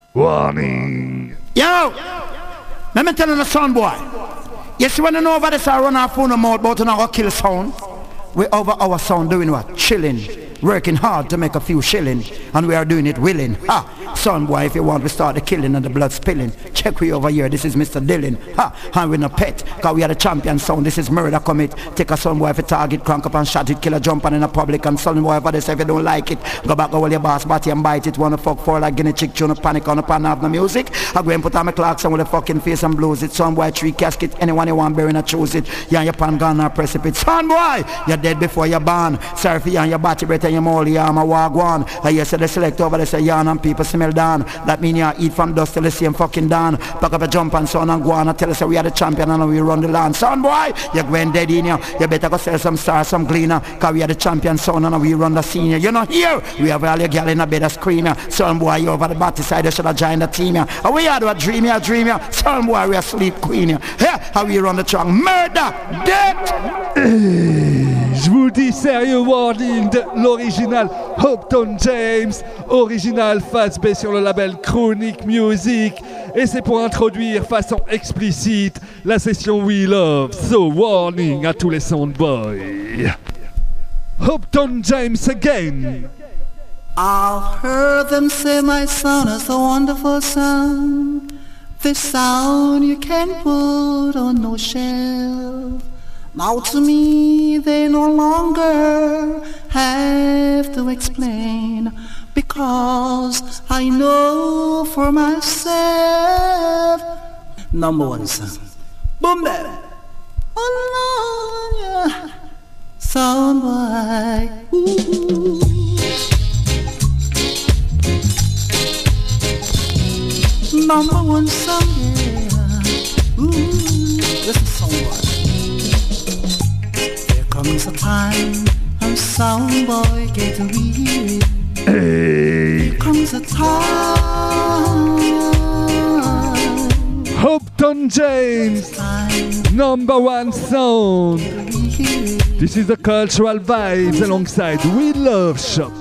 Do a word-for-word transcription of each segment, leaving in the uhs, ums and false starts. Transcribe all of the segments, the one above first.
Warning. Yo! Let me tell you the sound boy. You see when you know over this I run our phone and mouth but you not kill sound. We over our sound doing what? Chilling. Working hard to make a few shilling. And we are doing it willing. Ha! Son boy, if you want we start the killing and the blood spilling. Check we over here, this is Mister Dillon. Ha! And we no pet. Cause we are the champion sound. This is murder commit. Take a son boy if you target, crank up and shot it, kill a jump on in a public and son boy over this if you don't like it. Go back go all your boss body and bite it. Wanna fuck for like guinea chick tune panic on up and have no music. I go and put on my clocks and with a fucking face and blows it. Son boy tree casket, anyone you want burying and choose it. You and your pan gun or precipice. Son boy, you're dead before you're born. Sorry for you and your body breath and your molly arm a wagwan. I hear say the select over there say yarn and people smell down. That mean you eat from dust till the same fucking down. Pack up a jump and son and go on and tell us we are the champion and we run the land. Son boy, you're going dead in here. You better go sell some stars, some cleaner. Cause we are the champion son and we run the senior. You're not here. We have all your girl in a bed of screaming. Son boy, you over the body side, you should have joined the team here. And we are the dream here, dream here. Son boy, we are sleep queen here. Here, how we run the trunk. Murder, death. Je vous dis sérieux warning de l'original Hopton James, original Fats B sur le label Chronic Music. Et c'est pour introduire façon explicite la session We Love. So warning à tous les soundboys. Hopton James again. I've heard them say my sound is a wonderful sound. This sound you can't put on no shelf. Now to me they no longer have to explain, because I know for myself. Number one sound. Boom baby. Oh Lord, yeah. Sound boy. Ooh. Number one sound, yeah. Ooh, this is sound boy. Comes a time when sound boy get weary. Hey. There comes a time. Hopton James, number one sound. This is the cultural vibes alongside We Love Shop.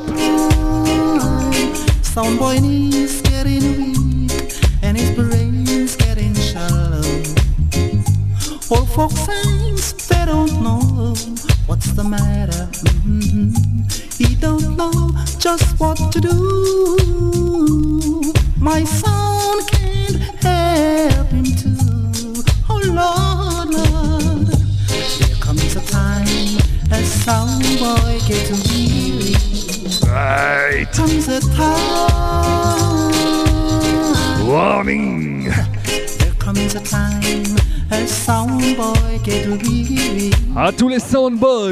Sound boy knees getting weak and his brain's getting shallow. Old folks sings they don't know what's the matter. Mm-hmm. He don't know just what to do. My sound can't help him too. Oh Lord, Lord. There comes a time a sound boy gets weary. Right. There comes a time. Warning. There comes a time a sound boy get weary. À tous les sound boys.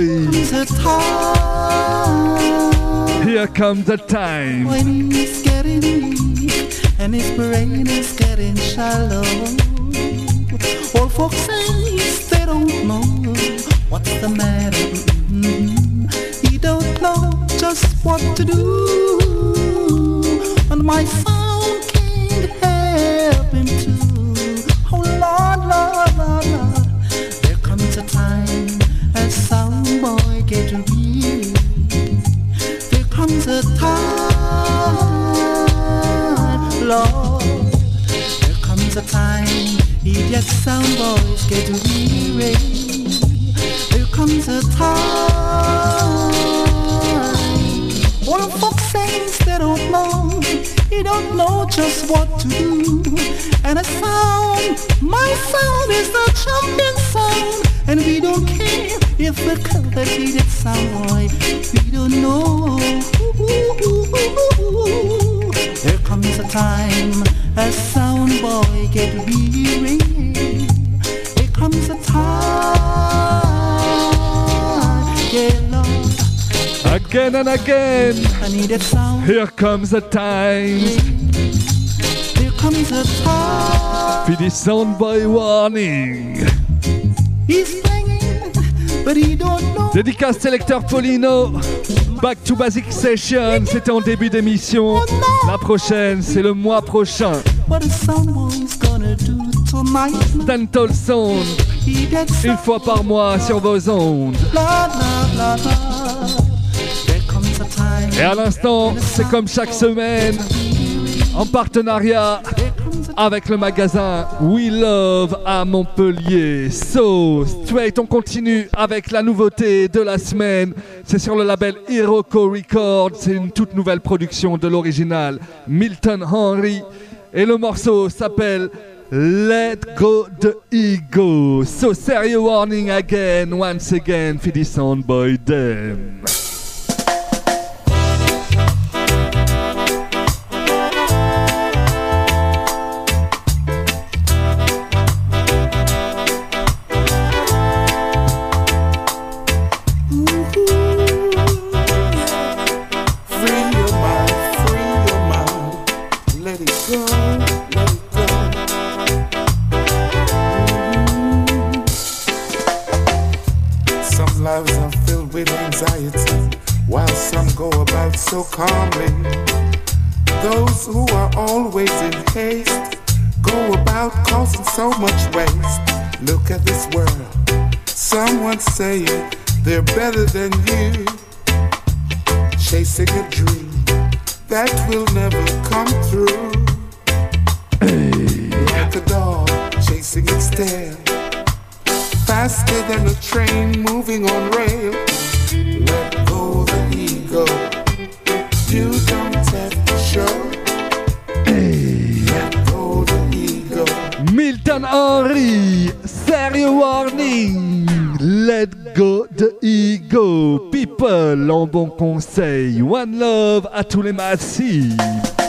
Here comes the time. When he's getting weak and his brain is getting shallow. Old folks say they don't know what's the matter. Mm-hmm. He don't know just what to do. And my sound can't help him too. Oh Lord, Lord, Lord, Lord. There comes a time a sound boy get weary. There comes a time, Lord. There comes a time idiot sound boys get weary. There comes a time. All folks says they don't know. He don't know just what to do. And a sound, my sound is the champion sound. And we don't care if we call that idiot sound boy. We don't know. There comes a time a sound boy get weary. There comes a time, yeah Lord. Again and again. I need that sound. Here comes the time. There comes a time. For the sound boy warning. He's playing, but he don't know. Dédicace sélecteur Paulino. Back to Basic Session. C'était en début d'émission. La prochaine, c'est le mois prochain. What a sound boy's gonna do tonight? Dental Sound. Une fois par mois sur vos ondes. La, la, la, la. There comes a time. Et à l'instant, c'est comme chaque semaine. En partenariat avec le magasin We Love à Montpellier. So, straight, on continue avec la nouveauté de la semaine. C'est sur le label Iroko Records. C'est une toute nouvelle production de l'original Milton Henry. Et le morceau s'appelle Let Go the Ego. So, serious warning again, once again, for the sound by them. So calmly, those who are always in haste go about causing so much waste. Look at this world, someone saying they're better than you, chasing a dream that will never come true. Like a dog chasing its tail, faster than a train moving on rail. Let go the ego. You don't have to show. Hey. Let go the ego. Milton Henry, serious warning. Let go the ego. People, en bon conseil. One love à tous les massifs.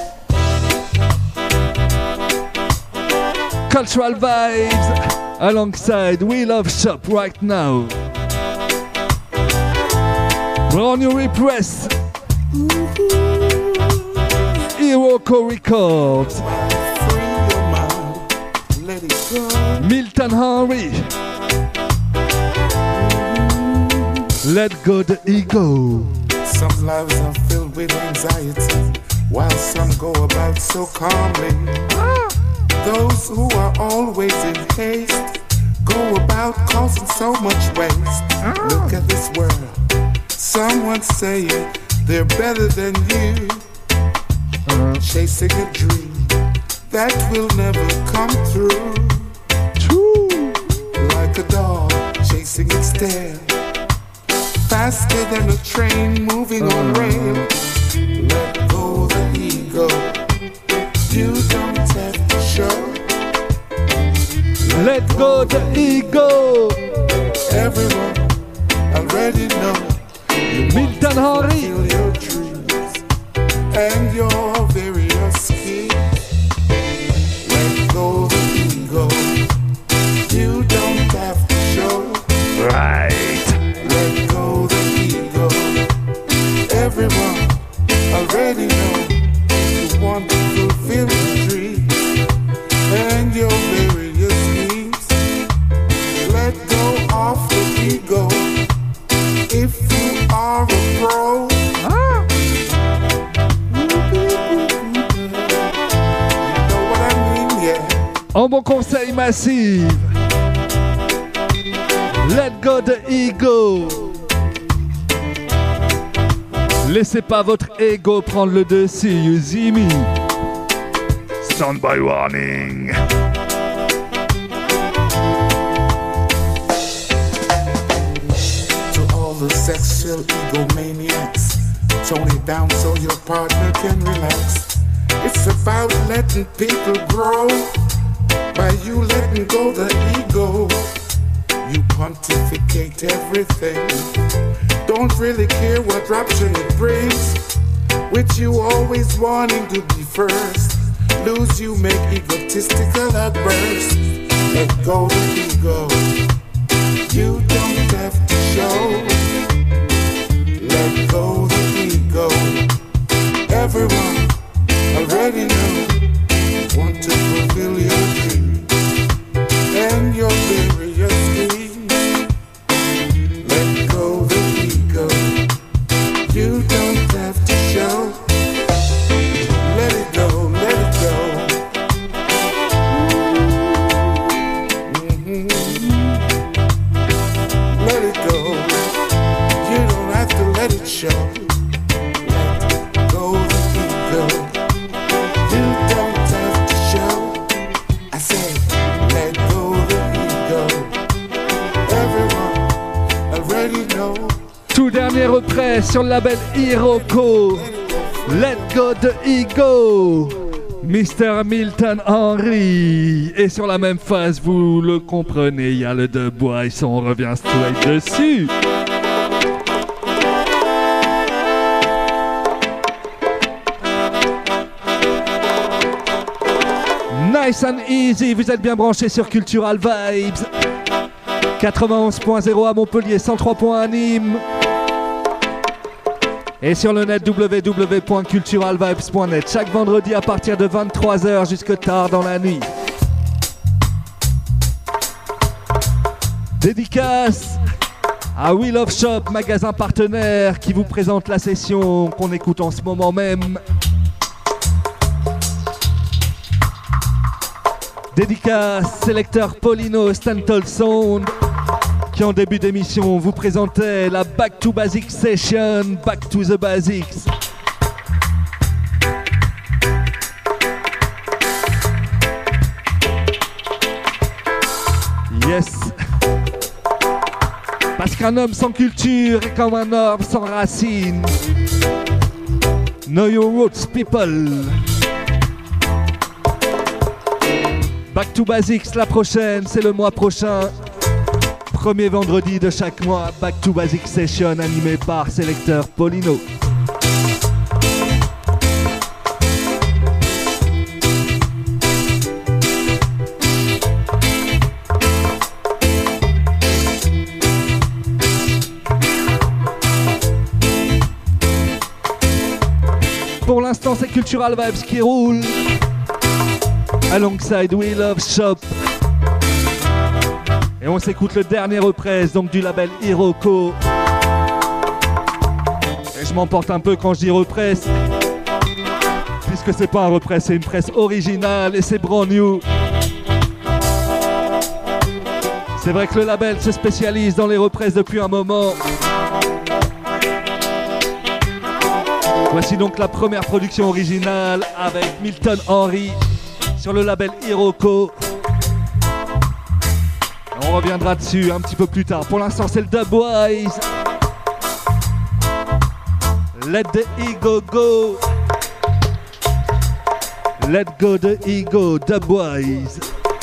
Cultural vibes alongside We Love Shop right now. Brand new repress. Iroko Records. Milton Henry. Let go the ego. Some lives are filled with anxiety, while some go about so calmly. Ah. Those who are always in haste go about causing so much waste. Ah. Look at this world. Someone saying they're better than you, uh-huh. Chasing a dream that will never come true. True. Like a dog chasing its tail, faster than a train moving uh-huh. on rail. Let go the ego. You don't have to show. Let, Let go, go the ego. Everyone already know. Milton Henry. Your dreams and your various schemes. Let go the ego. You don't have to show. Right. Let go the ego. Everyone already know you want to fulfill your dreams and your various schemes. Let go of the ego. If you are a pro, ah. You know what I mean, yeah. En bon conseil massif. Let go the ego. Laissez pas votre ego prendre le dessus, you see me. Stand by warning. The sexual egomaniacs, tone it down so your partner can relax. It's about letting people grow by you letting go the ego. You pontificate everything, don't really care what rapture it brings, with you always wanting to be first. Lose you make egotistical outbursts. Let go the ego. You don't have to show. Let go the ego. Everyone already know you want to fulfill your dreams and your various schemes. Let go the ego. You don't have to show. Let it go, let it go. Mm-hmm. Let it go. You don't have to let it show. Let go the ego. You Repress sur le label Iroko. Let Go de Ego, mister Milton Henry. Et sur la même phase, vous le comprenez, il y a le Dubwise, on revient straight dessus. Nice and easy, vous êtes bien branchés sur Cultural Vibes. quatre-vingt-onze point zéro à Montpellier, cent trois point à Nîmes. Et sur le net w w w point cultural vibes point net, chaque vendredi à partir de vingt-trois heures jusque tard dans la nuit. Dédicace à We Love Shop, magasin partenaire qui vous présente la session qu'on écoute en ce moment même. Dédicace sélecteur Paulino Stanton Sound qui en début d'émission vous présentait la Back to Basics Session, Back to the Basics. Yes. Parce qu'un homme sans culture est comme un arbre sans racines. Know your roots, people. Back to Basics, la prochaine, c'est le mois prochain. Premier vendredi de chaque mois, Back to Basics Session animé par sélecteur Paulino. Pour l'instant, c'est Cultural Vibes qui roule. Alongside We Love Shop. Et on s'écoute le dernier represse donc du label Iroko. Et je m'emporte un peu quand je dis represse, puisque c'est pas un represse, c'est une presse originale et c'est brand new. C'est vrai que le label se spécialise dans les represses depuis un moment. Voici donc la première production originale avec Milton Henry sur le label Iroko. On reviendra dessus un petit peu plus tard. Pour l'instant, c'est le Dubwise. Let the ego go. Let go the ego, Dubwise.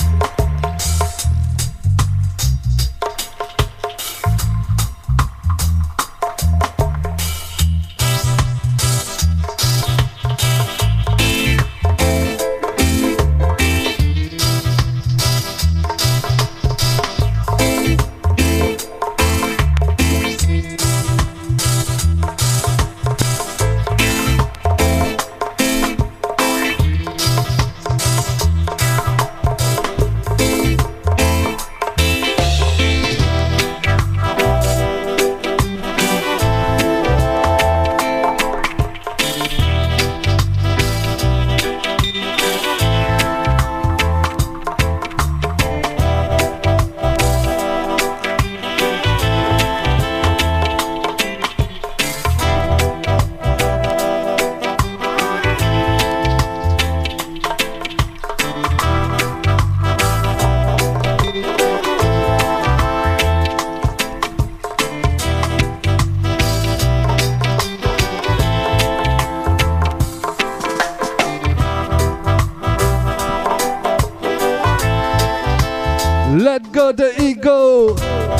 Let go the ego.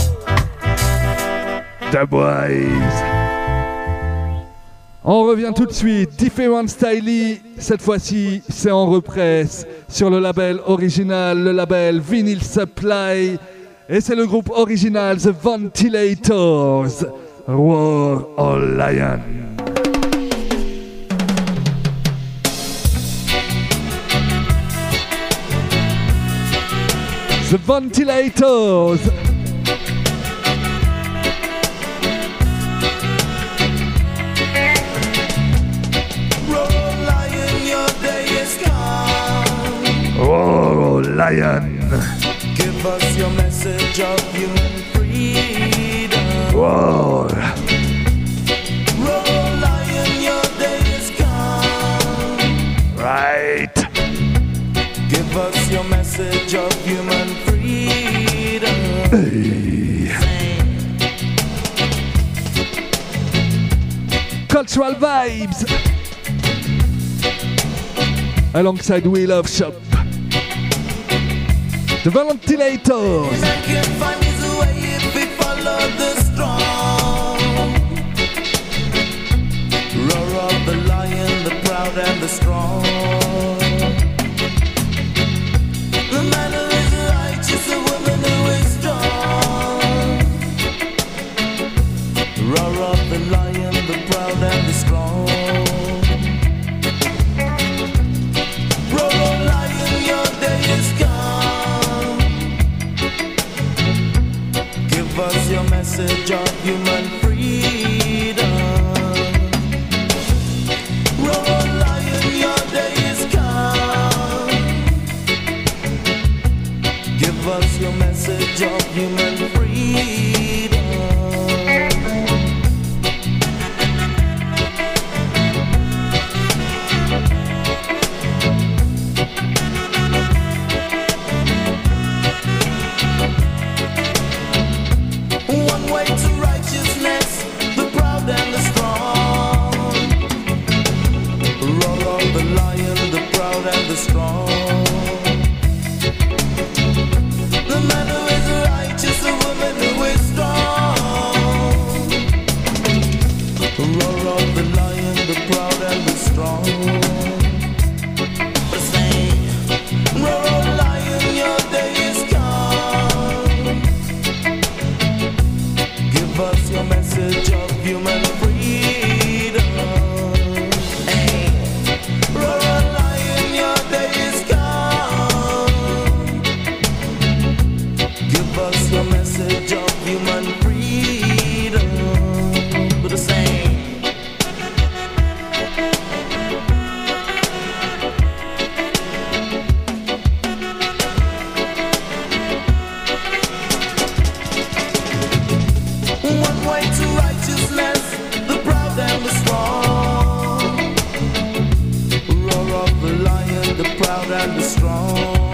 Dubwise. On revient tout de suite. Different Styly. Cette fois-ci, c'est en represse sur le label original, le label Vinyl Supply. Et c'est le groupe original The Ventilators. War or Lion. The Ventilators. Roll lion, your day is come. Oh, lion. Give us your message of human freedom. Wow. Roll lion, your day is come. Right. Give us your message of human freedom. Hey. Cultural Vibes. Alongside We Love Shop. The Ventilators. Man can find his way if he follow the strong. Roar of the lion, the proud and the strong. The man who is righteous, the woman who is strong. Roar of the lion, the proud and the strong. Roar, oh lion, your day is come. Give us your message of human freedom. Roar, oh lion, your day is come. Give us your message of human freedom. One way to righteousness, the proud and the strong. Roar of the lion, the proud and the strong. The man who is righteous, the woman who is strong. Roar of the lion, the proud and the strong. Say, roar, oh lion, your day is come. Give us your message of human freedom. Hey, roar, oh lion, your day is come. Give us your message of human freedom. But the same. One way to righteousness, the proud and the strong. Roar of the lion, the proud and the strong.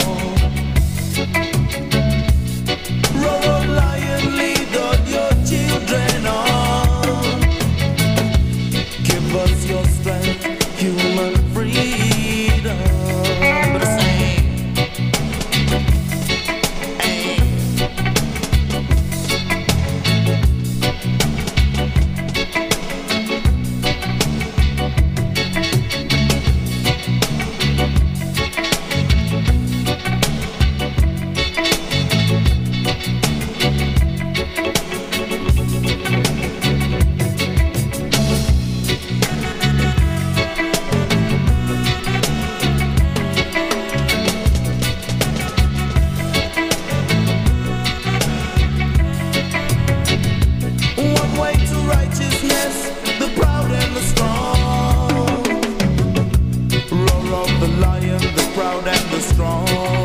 Roar, oh lion, lead all your children on. Give us your strength, human freedom. But the same. Hey. One way to righteousness, the proud and the strong. Roar of the lion, the proud and the strong.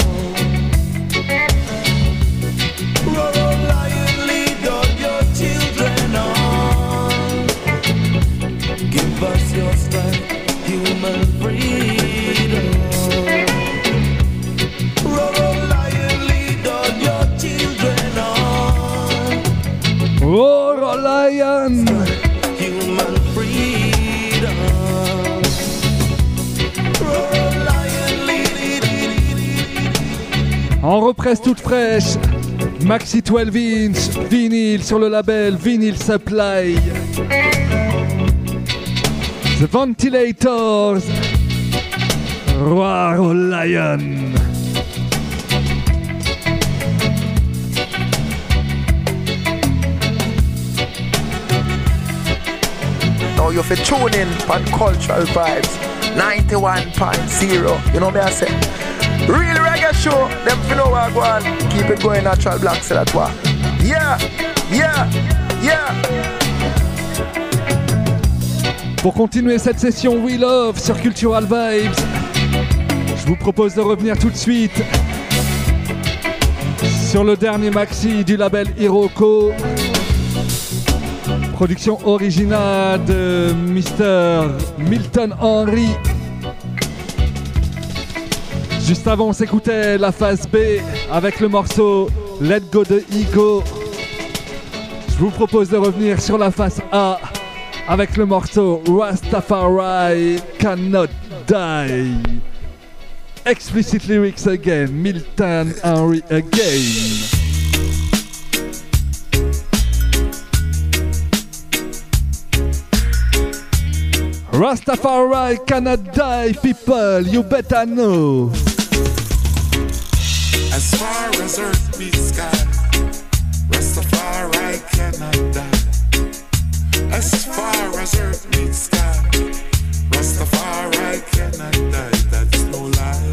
Roar, oh lion, lead all your children on. Give us your strength, human freedom. Roar, oh lion, lead all your children on. Roar, oh lion. Human freedom. Roar, oh lion, lead, lead, lead. En represse toute fraîche. Maxi douze inch, vinyle sur le label Vinyl Supply. The Ventilators. Roar, oh lion. Now you fi tune in on Cultural Vibes ninety-one point zero. You know me I say real reggae show. Them fi know what I go on. Keep it going natural black so that what. Yeah, yeah, yeah. Pour continuer cette session We Love sur Cultural Vibes, je vous propose de revenir tout de suite sur le dernier maxi du label Iroko. Production originale de mister Milton Henry. Juste avant, on s'écoutait la phase B avec le morceau Let Go de Ego. Je vous propose de revenir sur la phase A avec le morceau Rastafari Cannot Die. Explicit lyrics again, Milton Henry again. Rastafari cannot die, people, you better know. As far as earth meets sky, Rastafari cannot die. As far as earth meets sky, Rastafari cannot die. That's no lie.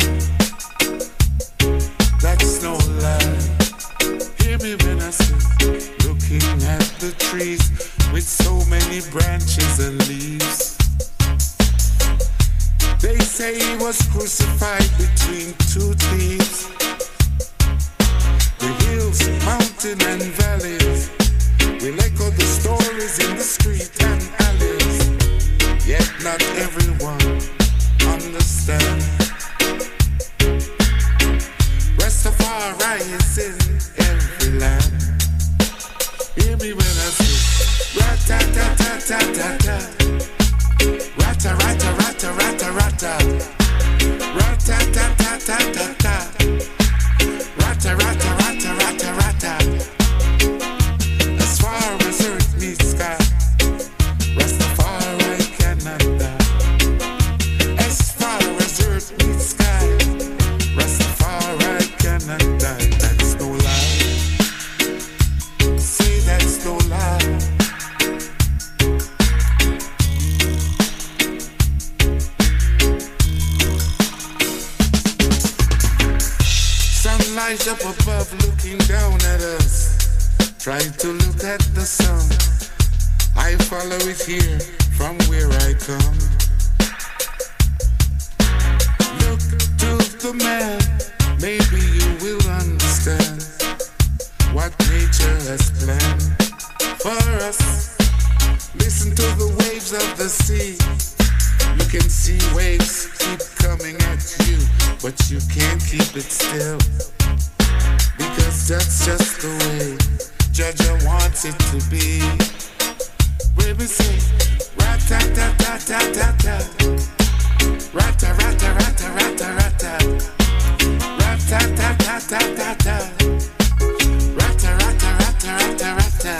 That's no lie. Hear me when I say, looking at the trees with so many branches and leaves. They say he was crucified between two thieves. The hills, mountain and valleys will echo the stories in the street and alleys. Yet not everyone understands. Rastafari is in every land. Hear me when I say, rat-ta-ta-ta-ta-ta-ta. Rata, rata, rata, rata, rata. Rata, ta, ta, ta, ta, ta. Rata, rata, rata, rata, rata. As far as earth meets sky, Rastafari cannot die. As far as earth meets sky, Rastafari cannot die. That's no lie. Say that's no lie. Light up above, looking down at us. Trying to look at the sun. I follow it here from where I come. Look to the man, maybe you will understand what nature has planned for us. Listen to the waves of the sea. You can see waves keep coming at you, but you can't keep it still. Because that's just the way Jaja wants it to be. Where we say, rat-ta-ta-ta-ta-ta-ta. Rata-rata, rata-rata, rata. Rat-ta-ta-ta-ta-ta-ta. Rata-rata, rata-rata, rata.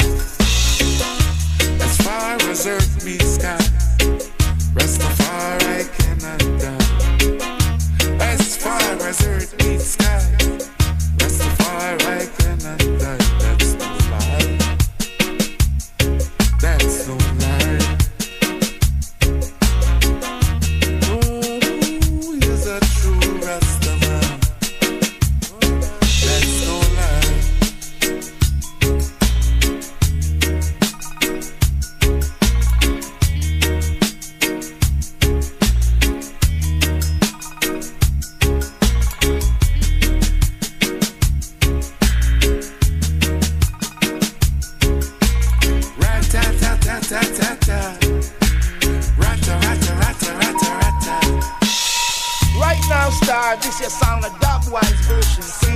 As far as earth meets sky, Rastafari cannot die. As far as earth meets sky, Rastafari cannot die. That's no lie. That's no lie. Oh, he's a true Rastaman. That's no lie. Right now, Star, this is sound a dog-wise version, see?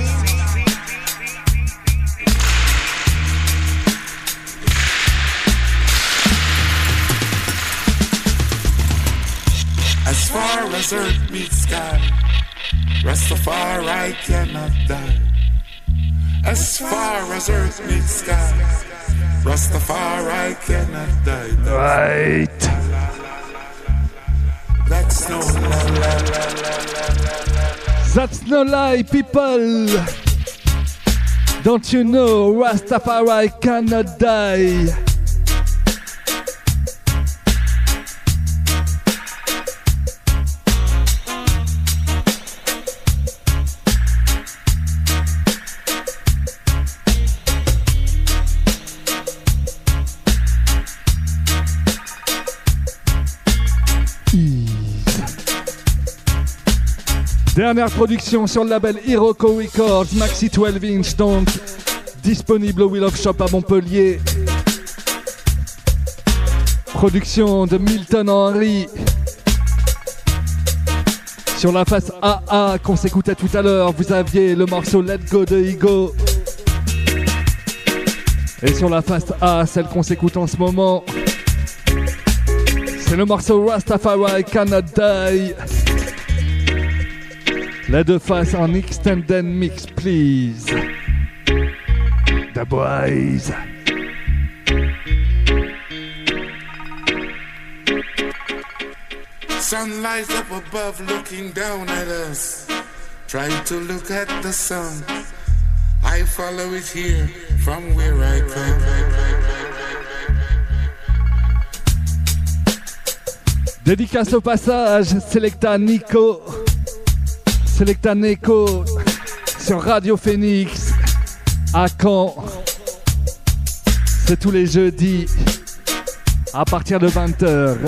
As far as earth meets sky, Rastafari cannot die. As far as earth meets sky, Rastafari cannot die. Right. That's no lie. That's no lie, people. Don't you know Rastafari cannot die? Dernière production sur le label Iroko Records, Maxi douze inch, donc disponible au Wheel of Shop à Montpellier. Production de Milton Henry. Sur la face A A qu'on s'écoutait tout à l'heure, vous aviez le morceau Let Go de Ego. Et sur la face A, celle qu'on s'écoute en ce moment, C'est le morceau Rastafari Cannot Die. Les deux faces en extended mix, please. The boys. Sun lies up above looking down at us. Try to look at the sun. I follow it here from where I come. Dédicace au passage, Selecta Nico. Selecta Nico sur Radio Phoenix à Caen. C'est tous les jeudis à partir de vingt heures.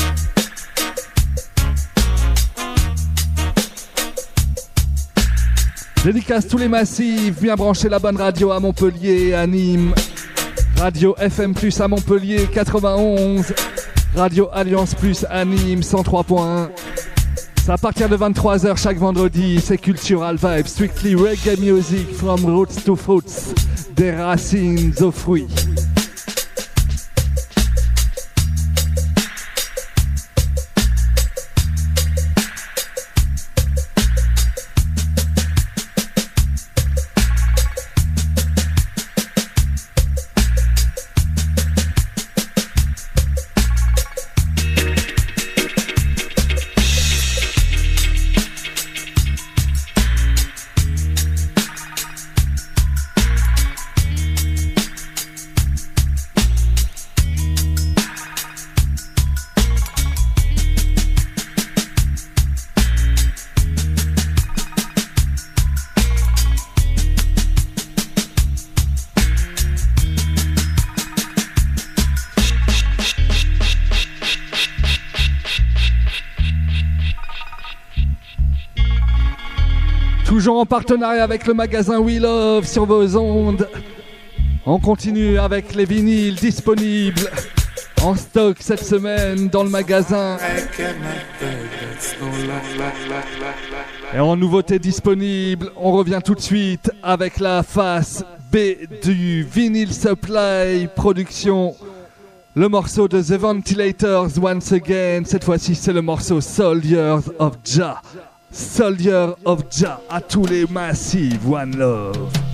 Dédicace tous les massifs, bien brancher la bonne radio à Montpellier, à Nîmes. Radio F M Plus à Montpellier quatre-vingt-onze. Radio Alliance Plus à Nîmes cent trois point un. C'est à partir de vingt-trois heures chaque vendredi, c'est Cultural Vibes, strictly reggae music from roots to fruits, des racines aux fruits. Toujours en partenariat avec le magasin We Love sur vos ondes. On continue avec les vinyles disponibles en stock cette semaine dans le magasin. Et en nouveauté disponible, on revient tout de suite avec la face B du Vinyl Supply Production. Le morceau de The Ventilators once again. Cette fois-ci, c'est le morceau Soldiers of Jah. Soldier of Jah à tous les massifs, One Love.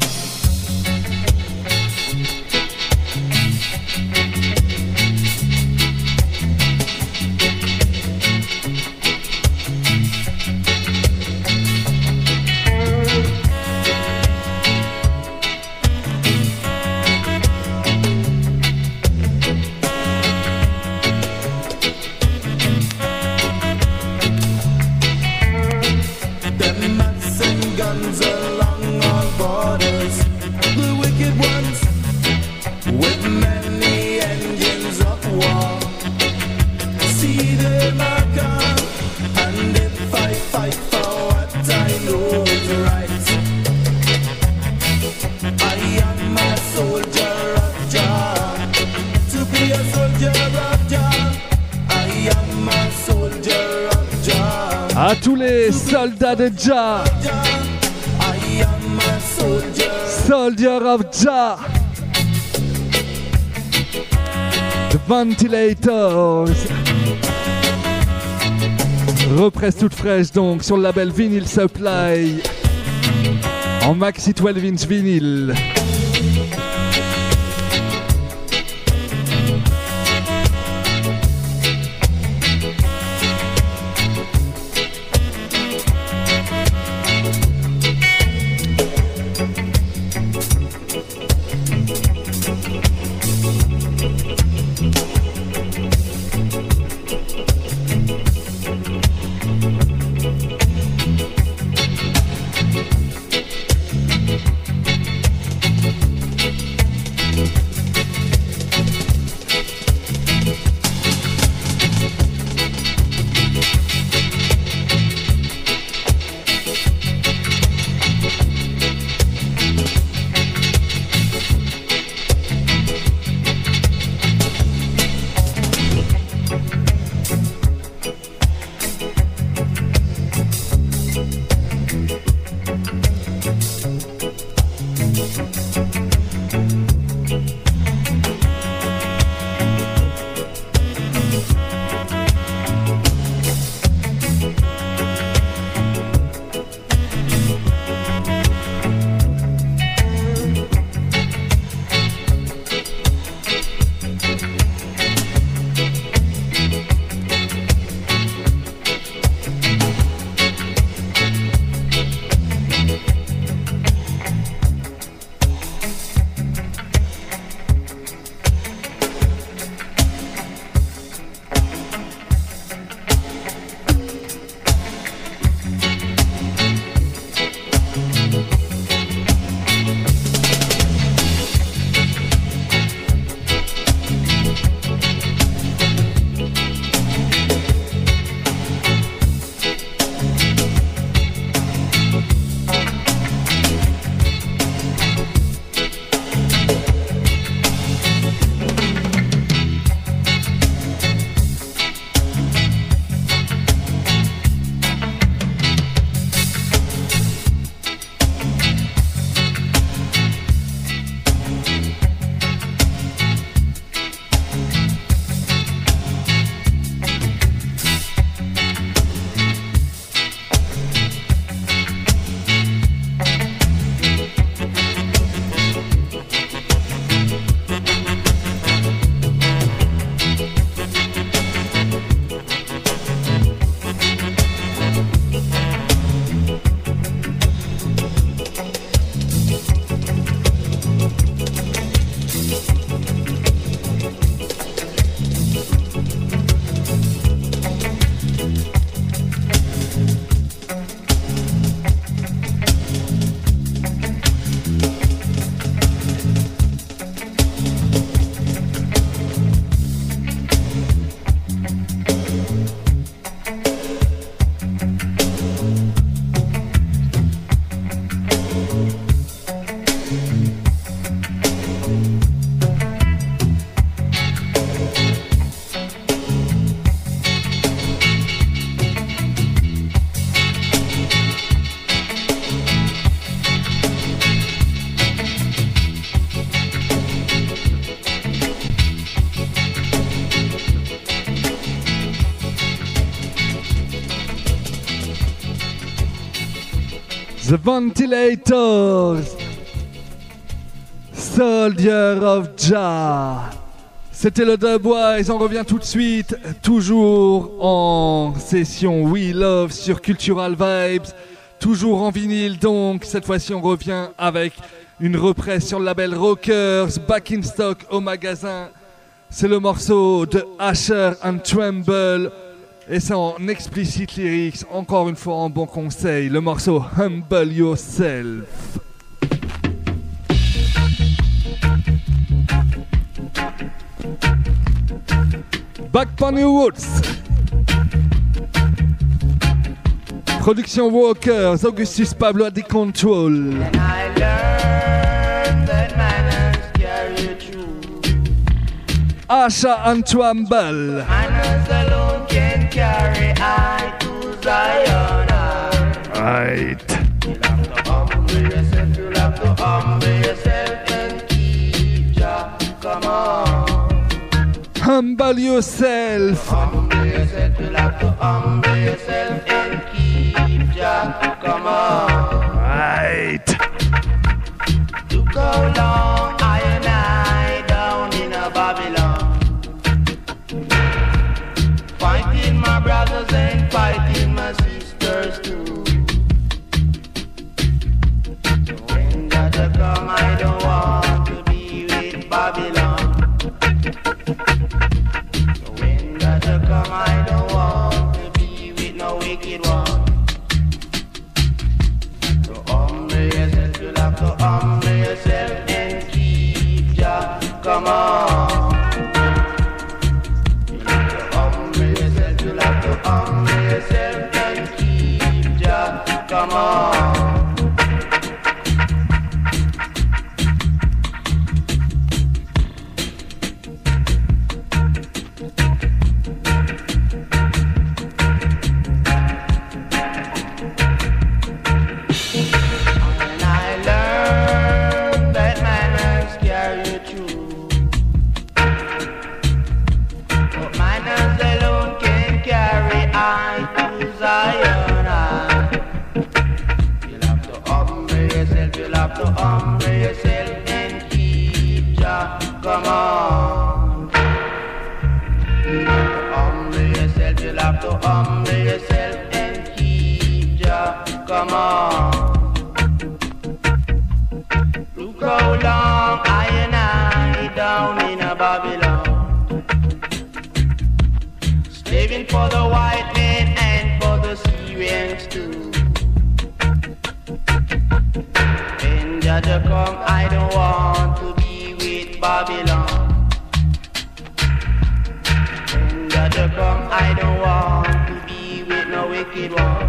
À tous les soldats de Jah, Soldier of Jah, The Ventilators. Represse toute fraîche donc sur le label Vinyl Supply en maxi douze inch vinyle. The Ventilators, Soldier of Jah. C'était le Dubwise, on revient tout de suite, toujours en session We Love sur Cultural Vibes, toujours en vinyle donc, cette fois-ci on revient avec une reprise sur le label Rockers, Back in Stock au magasin. C'est le morceau de Asher and Tremble. Et c'est en explicit lyrics, encore une fois en bon conseil, le morceau Humble Yourself. Back on your roots. Production Walkers, Augustus Pablo at the control. And I learned that manners carry through. Asher and Tremble. Manners alone can carry I to Zion. Right. You'll have to humble yourself, you'll have to humble yourself and keep Jah. Come on. Humble yourself. Humble yourself, you'll have to humble yourself and keep Jah. Come on. Right. Look how long I and I down in a Babylon, fighting my brothers and fighting my sisters too. So when God come, I don't want to be with Babylon. So when God come, I don't want to be with no wicked one. So humble yourself, you'll have to humble yourself and keep Jah. Come on. You'll have to humble yourself, you'll have to humble yourself and keep Jah. Come on. And I learned that manners carry through. But manners alone can carry I to Zion. You'll have to humble yourself, you'll have to humble yourself and keep Jah. Come on. You'll have to humble yourself, you'll have to humble yourself and keep Jah. Come on. Look how long I and I down in a Babylon, slaving for the white men and for the Syrians too. When Jah come, I don't want to be with Babylon. When Jah come, I don't want to be with no wicked one.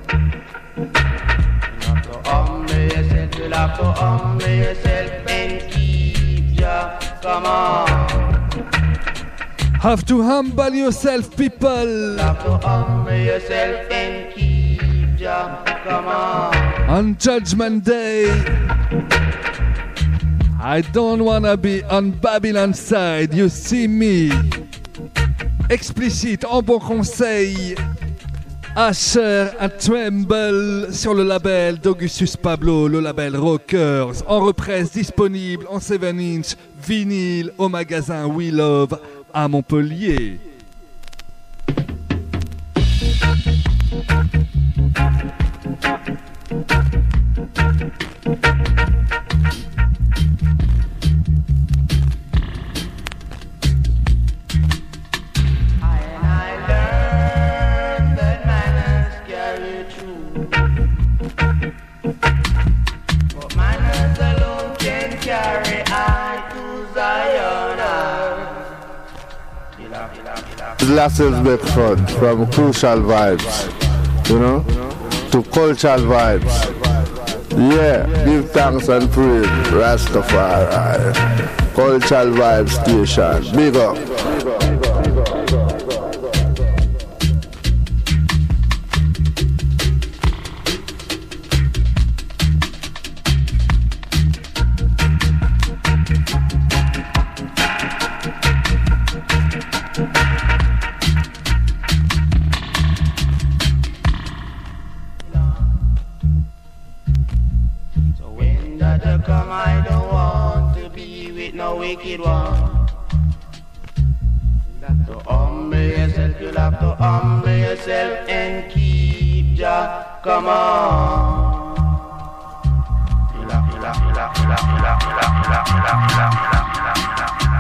Humble yourself, you'll have to humble yourself and keep Jah. Come on. Have to humble yourself, people. You'll have to humble yourself and keep Jah. Come on. On Judgment Day, I don't wanna be on Babylon's side, you see me. Explicite, en bon conseil. Asher and Tremble sur le label d'Augustus Pablo, le label Rockers, en reprise disponible en sept inch vinyle au magasin We Love à Montpellier. Lasses Beckford from Crucial Vibes, you know, to Cultural Vibes. Yeah, give thanks and praise, Rastafari. Cultural Vibes Station, big up. to come, I don't want to be with no wicked one. To humble yourself, you'll have to humble yourself and keep Jah. Come on. You'll have, you'll have, you'll have, you'll have, you'll have, you'll have, you'll have, you'll have, you'll have, you'll have, you'll have, you'll have.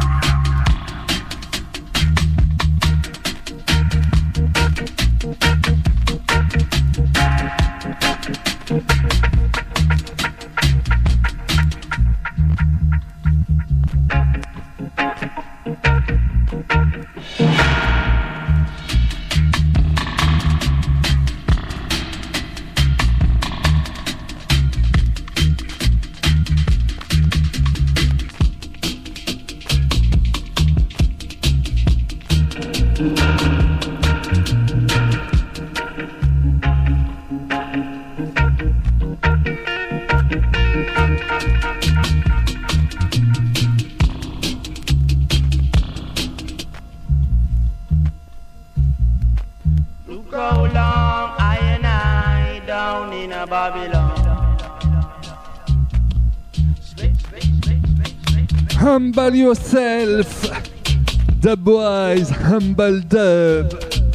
Humble yourself, Dubwise, humble dub.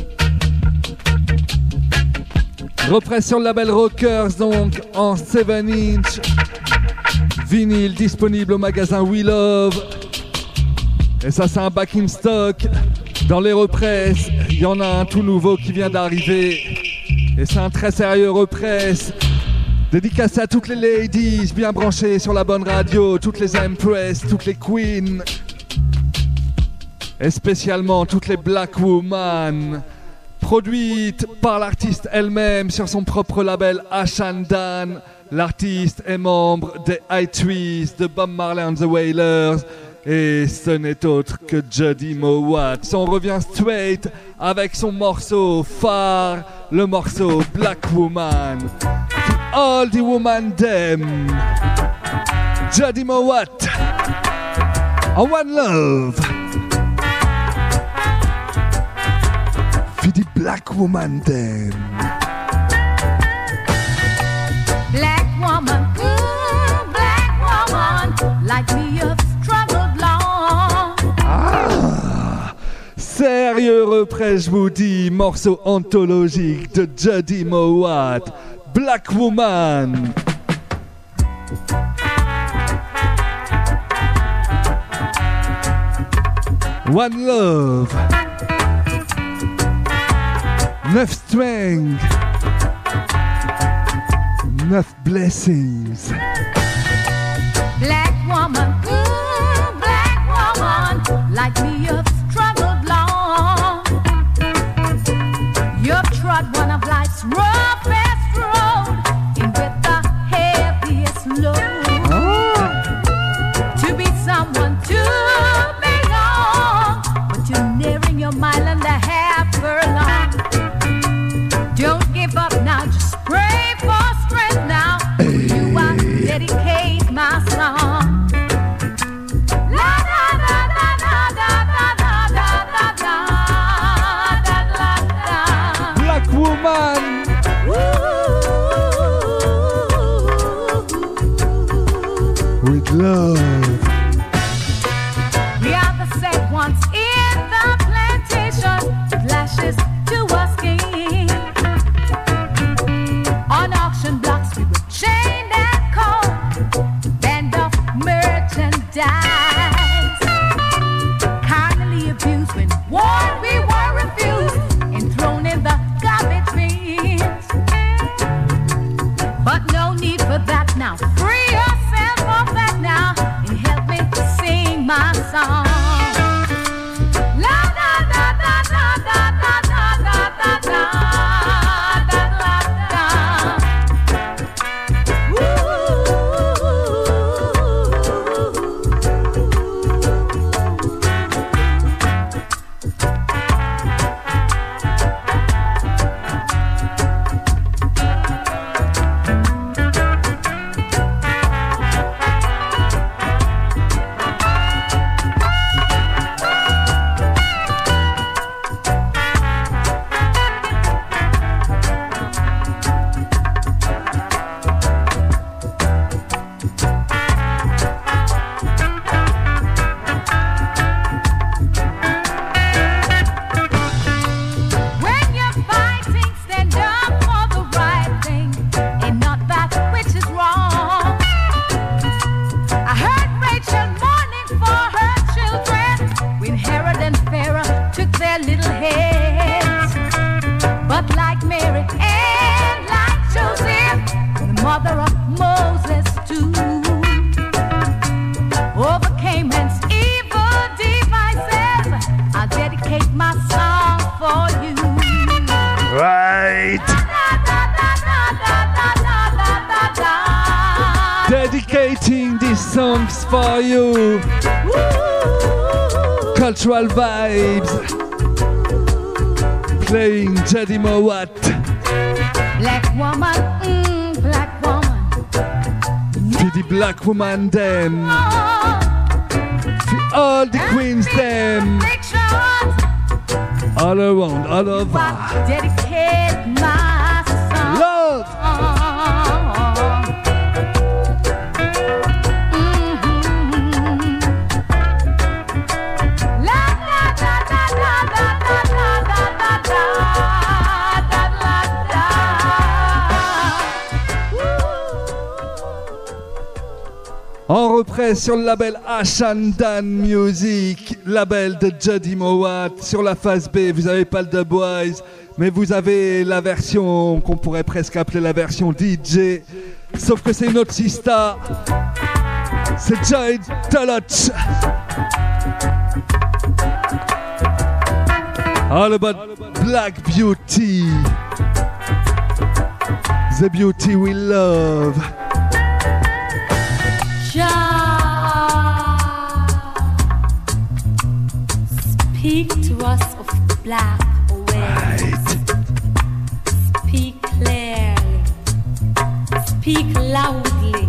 Reprise sur le label Rockers, donc en sept inch. Vinyle disponible au magasin We Love. Et ça, c'est un back in stock. Dans les represses, il y en a un tout nouveau qui vient d'arriver. Et c'est un très sérieux represse. Dédicacé à toutes les ladies bien branchées sur la bonne radio, toutes les empress, toutes les queens. Et spécialement toutes les black women. Produite par l'artiste elle-même sur son propre label Ashandan. L'artiste est membre des High Trees, de Bob Marley and the Wailers. Et ce n'est autre que Jody Mowat. On revient straight avec son morceau phare, le morceau Black Woman. To all the woman them, Jody Mowat, on One Love. For the black woman them. Black woman, ooh, black woman, like me of struggled long. Ah, sérieux reprise, je vous dis, morceau anthologique de Jody Mowat, Black Woman. One Love. Neuf strength. Neuf blessings. Black woman, ooh, black woman, like me of struggled long. You've trod one of life's roughest road, in with the heaviest load. Ah. To be someone to belong, but you're nearing your mile and a half furlong. Don't give up now, just pray for strength now. You I dedicate my song. La da da da da da da da da da da da. Black Woman. With love. We are the set ones in the plantation, with lashes to our skin. On auction blocks we were chained and cold, band of merchandise. Carnally abused when worn we were refused and thrown in the garbage bins. But no need for that now. Free yourself of that now and help me sing my song. La da da da da da da da da da da da da. Moses too. Overcame man's evil devices. I'll dedicate my song for you. Right. Dedicating these songs for you. Cultural vibes. Playing Jody Mowat. Black woman, mm, black woman. To the black woman them. To all the queens them. All around, all over. Dedicate my song. Love. En reprise sur le label Ashandan Music, label de Jody Mowat. Sur la phase B, vous n'avez pas le Dubwise, mais vous avez la version qu'on pourrait presque appeler la version D J. Sauf que c'est une autre sista. C'est Joy Toloch. All about Black Beauty. The beauty we love. Speak to us of black awareness. Speak clearly. Speak loudly.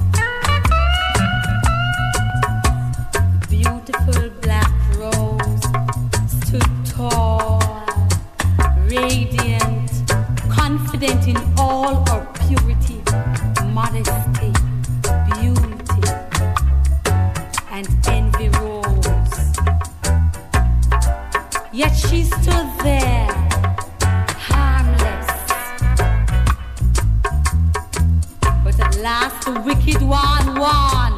Beautiful black rose stood tall, radiant, confident in all our purity, modesty, beauty, and envy rose. Yet she stood there, harmless. But at last the wicked one won.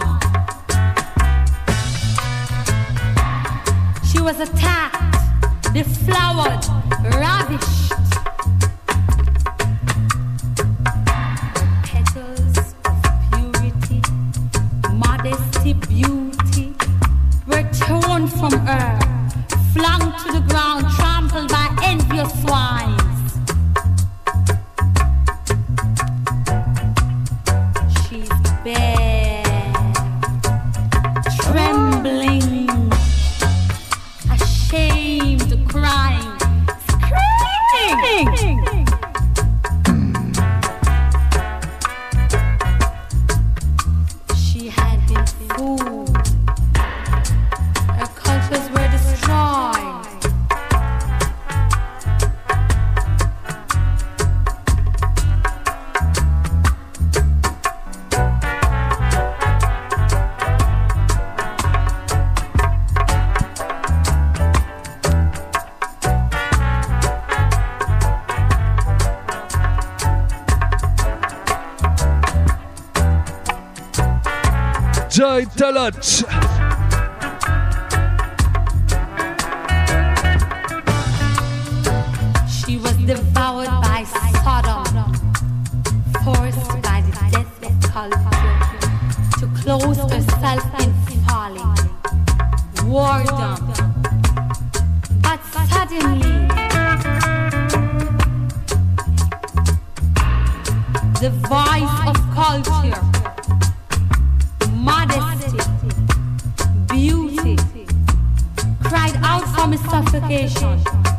She was attacked, deflowered, ravished. Petals of purity, modesty, beauty were torn from her, flung to the ground, trampled by envious swines. She's bare, trembling, ashamed, crying, screaming. She had been fooled. Her cultures were destroyed. Joy Toloch. She was devoured by Sodom, forced by the death culture to close herself in folly, whoredom. But suddenly, the voice of culture, modesty, beauty, cried out from its suffocation.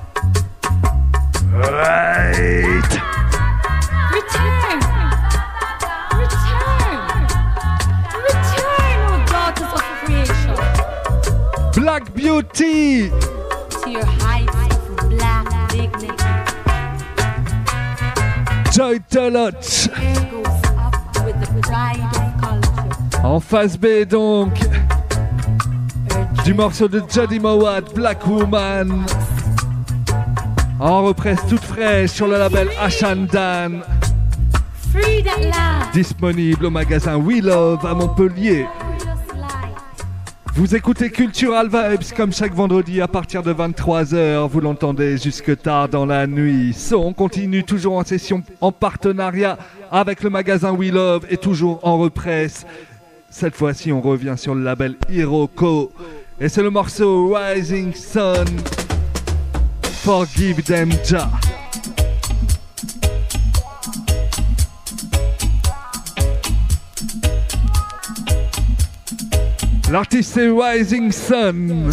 Right. Return! Return! Return, O daughters of creation, Black Beauty. to your heights of black dignity. Joy Toloch. Air goes up with the pride of culture. En phase B donc, Her du morceau de Jody Mowat, Black Woman. En reprise toute fraîche sur le label Ashandan. freed at last. Disponible au magasin We Love à Montpellier. Just light. Vous écoutez Cultural Vibes comme chaque vendredi à partir de vingt-trois heures. Vous l'entendez jusque tard dans la nuit. So, on continue toujours en session en partenariat avec le magasin We Love et toujours en represse. Cette fois-ci, on revient sur le label Iroko. Et c'est le morceau Rising Sun. Forgive Them Jah. L'artiste c'est Rising Sun.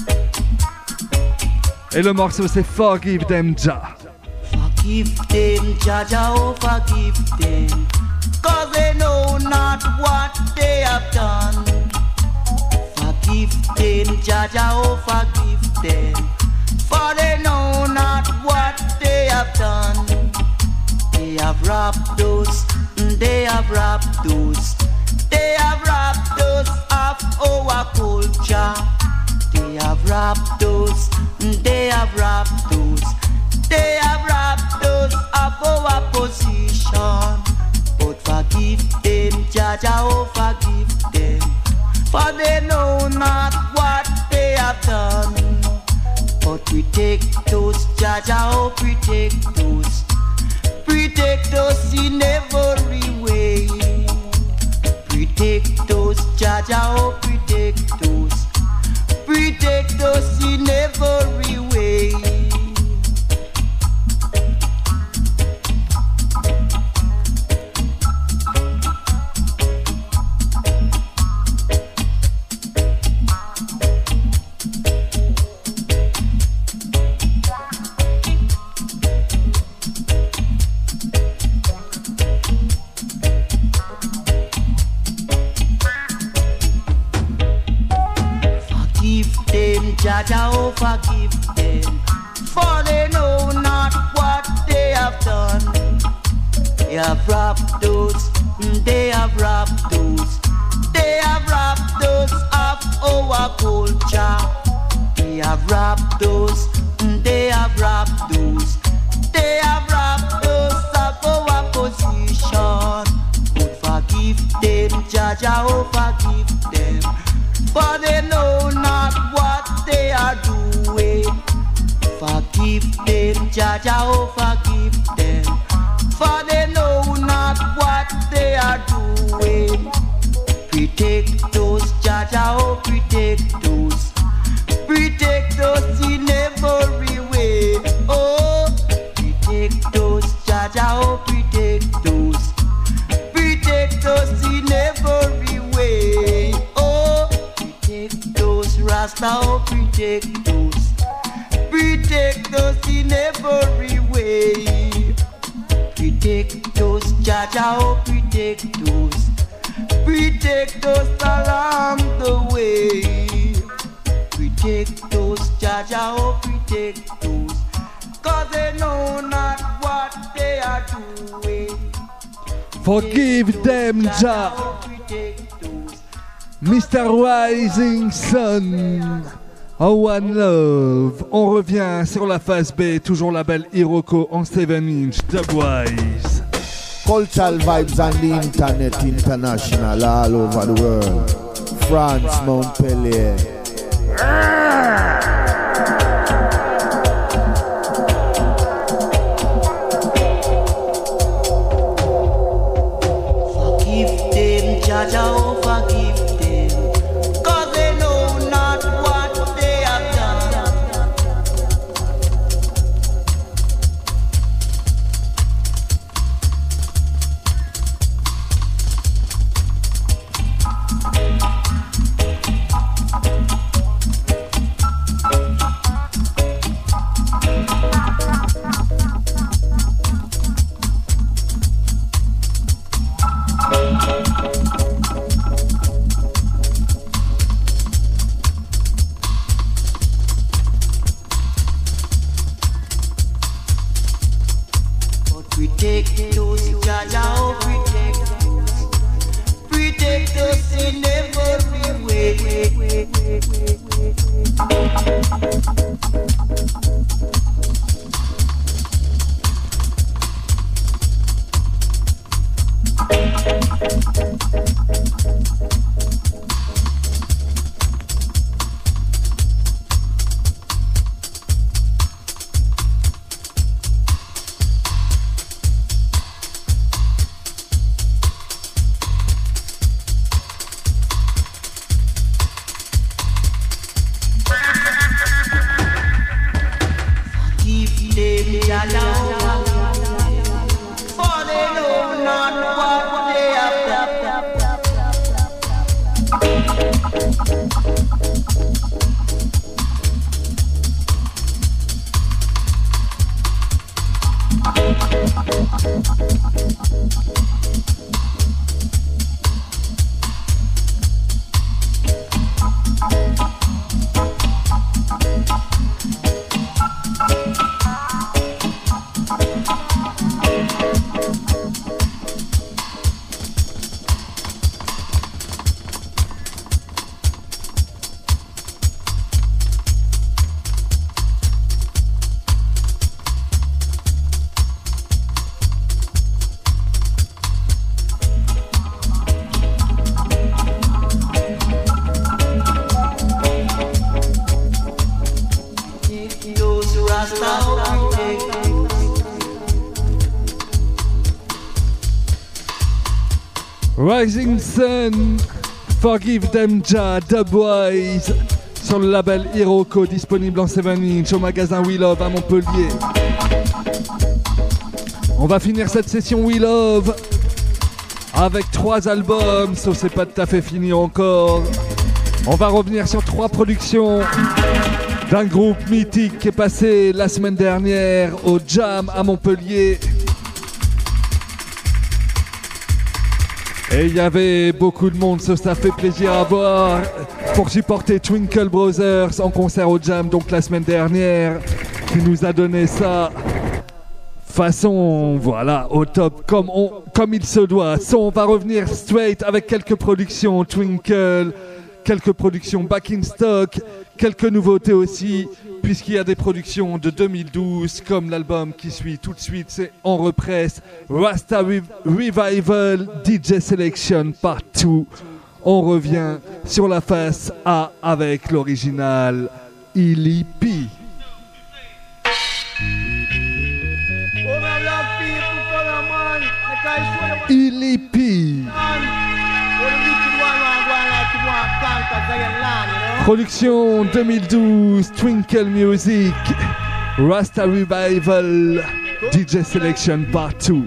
Et le morceau c'est Forgive Them Jah. Forgive them, Jah Jah, oh forgive them, cause they know not what they have done. Forgive them, Jah Jah, oh forgive them, for they know not what they have done. They have robbed us, they have robbed us, they have robbed us of our culture. They have robbed us, they have robbed us, they have robbed us of our position. But forgive them, Jah Jah, oh forgive them, for they know not what they have done. But protect us, Jah Jah, oh protect us, protect us in every way. Protect us, Jah Jah, oh protect us, protect us in every way. Jah Jah, oh forgive them, for they know not what they have done. They have robbed us, they have robbed us, they have robbed us of our culture. They have robbed us, they have robbed us, they have robbed us of our position. But forgive them, Jah Jah, oh forgive them, for they know not what they are doing. Forgive them, Jah Jah, oh forgive them, for they know not what they are doing. Protect us, Jah Jah, oh protect us, protect us in every way. Oh, protect us, Jah Jah, oh protect us, protect us in every way. Oh, protect us, Rasta, oh protect us, protect us in every way. Protect us, Jah Jah, oh protect us, protect us along the way. Protect us, Jah Jah, oh protect us, cause they know not what they are doing. Forgive them, Jah. Mister Rising Sun. Oh One Love. On revient sur la phase B, toujours label Iroko en sept inch Dubwise. Cultural vibes on the internet, international, all over the world. France, Montpellier. Forgive them, Jah Jah, oh forgive them, cause they know not what they have done. Rising Sun, Forgive Them Jah, Dubwise, sur le label Hiroko, disponible en sept inch au magasin We Love à Montpellier. On va finir cette session We Love avec trois albums, sauf c'est pas tout à fait fini encore. On va revenir sur trois productions d'un groupe mythique qui est passé la semaine dernière au Jam à Montpellier. Et il y avait beaucoup de monde, ça, ça fait plaisir à voir, pour supporter Twinkle Brothers en concert au Jam, donc la semaine dernière, qui nous a donné ça façon, voilà, au top, comme, on, comme il se doit. So, on va revenir straight avec quelques productions Twinkle, quelques productions Back in Stock, quelques nouveautés aussi, puisqu'il y a des productions de deux mille douze, comme l'album qui suit tout de suite, c'est en represse, Rasta Re- Revival D J Selection Part deux. On revient sur la face A avec l'original Illy P. Illy P. Production deux mille douze, Twinkle Music, Rasta Revival, D J Selection Part deux.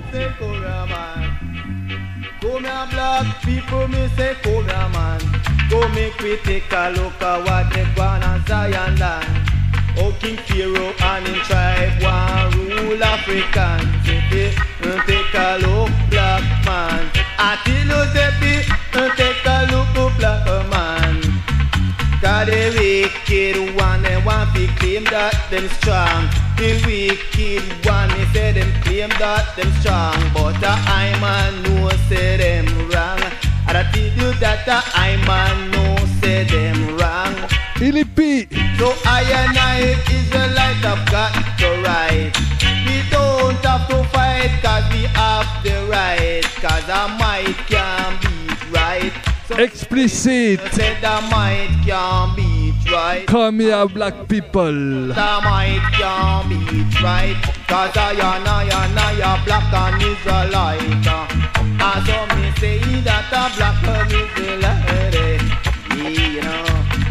Come here, black people, me say come here, man. Go make we take a look at what they gone on Zion land. Oh, King Pharaoh and him tribe want rule African. Take a look, black man. Until you say, take a look, black man. Cause the wicked one, they want to claim that them strong. The wicked one, they say them claim that them strong. But the I man know say them wrong. And I tell you that the I man know say them wrong. Illy P. So I and I Israelite have got the right. We don't have to fight cause we have the right. Cause our might can beat right. So Explicit. said the might can beat right. Come here, black people. The might can beat right. Cause I and I and I are black and Israelite. And so me say that a black and Israelite. Yeah, you know.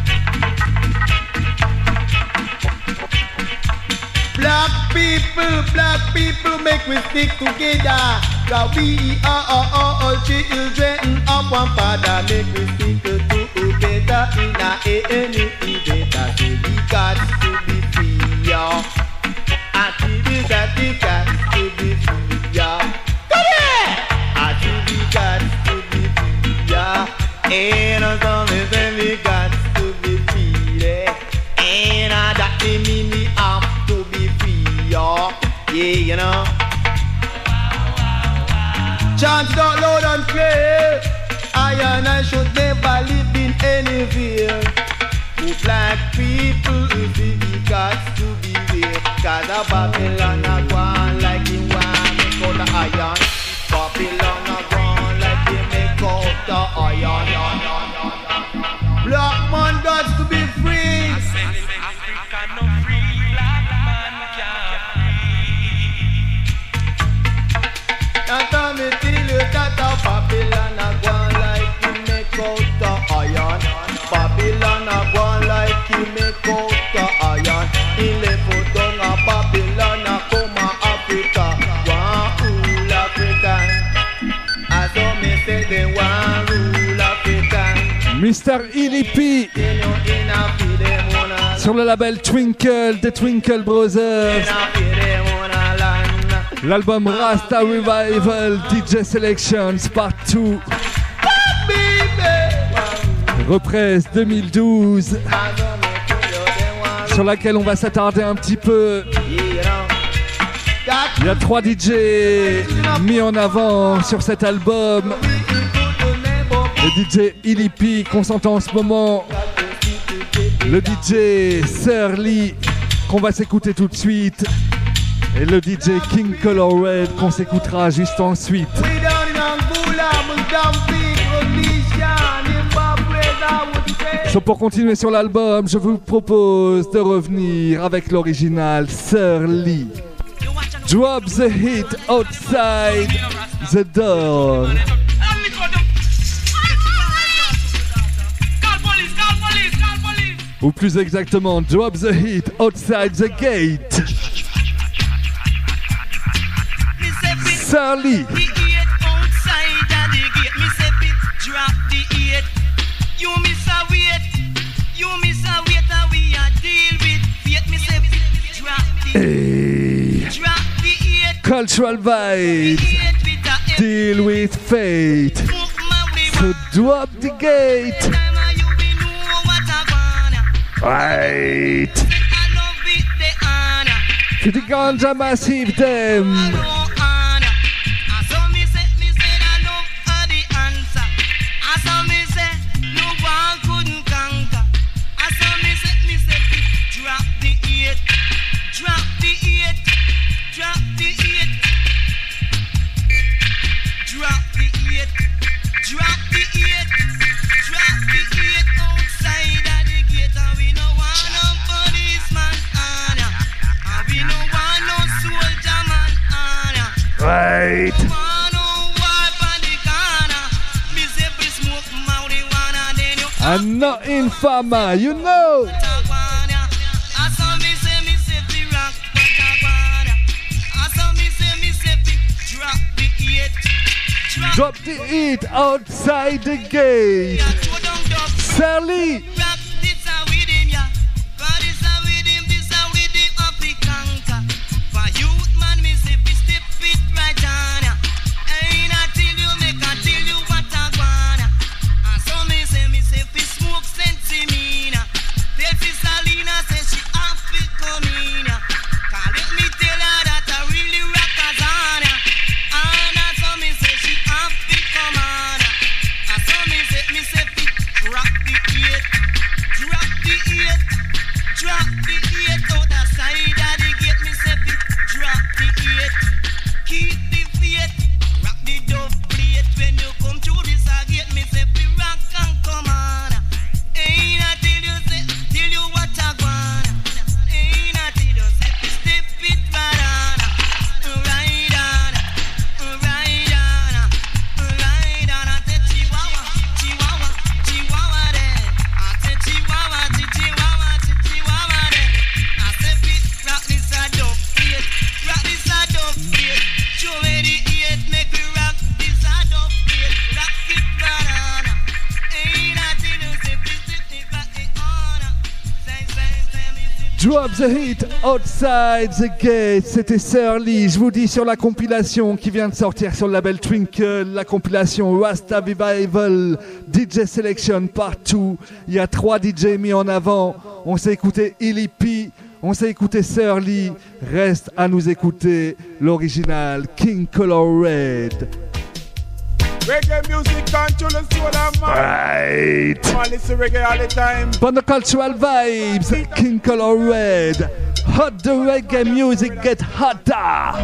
Black people, black people, make we stick together. Cause we are all, all children of one father. Make we stick together in a any event. So we got to be free, y'all. Until we got, we got to be free, y'all. Come here! Until we got to be free, y'all. Ain't no something that we got to be free, yeah. Ain't no that we mean we have to be free, y'all. Yeah, you know. Chant it out loud and clear. I and I should never live in any fear. For black people, we got to beware. Cause a Babylon a gone like the one make out the iron. Babylon a gone like they make out the iron. Black man got to be free. Africa no free, black man can't free. And tell me till you that a Babylon a gone like he make out the iron. Babylon a gone like he make out the iron. He left down a Babylon a come a Africa. One rule African. As so me say they want rule African. Mister Illy P. Sur le label Twinkle, des Twinkle Brothers. L'album Rasta Revival, D J Selections Part deux. Reprise deux mille douze. Sur laquelle on va s'attarder un petit peu. Il y a trois D J mis en avant sur cet album. Le D J Illy P qu'on s'entend en ce moment. Le D J Sir Lee qu'on va s'écouter tout de suite. Et le D J King Color Red qu'on s'écoutera juste ensuite. So pour continuer sur l'album, je vous propose de revenir avec l'original Sir Lee. Drop the heat outside the door. Ou plus exactement, Drop the Heat Outside the Gate. Surly. Drop the eight. You miss a wait. You miss a wait and we are deal with fate. Me say drop the Hey. Drop the eight. Cultural vibes. Deal with fate. So drop the gate. Right. To the Ganja Massive them. Right. I'm not in Fama, you know. Drop the heat outside the gate. Sally. Drop the Heat Outside the Gate, c'était Surly, je vous dis sur la compilation qui vient de sortir sur le label Twinkle, la compilation Rasta Revival, D J Selection Partout, il y a trois D J mis en avant, on s'est écouté Illy P, on s'est écouté Surly, reste à nous écouter l'original King Color Red. Reggae music control the soul of man. Right. I listen reggae all the time. From the cultural vibes, King Color Red. Hot the reggae music get hotter.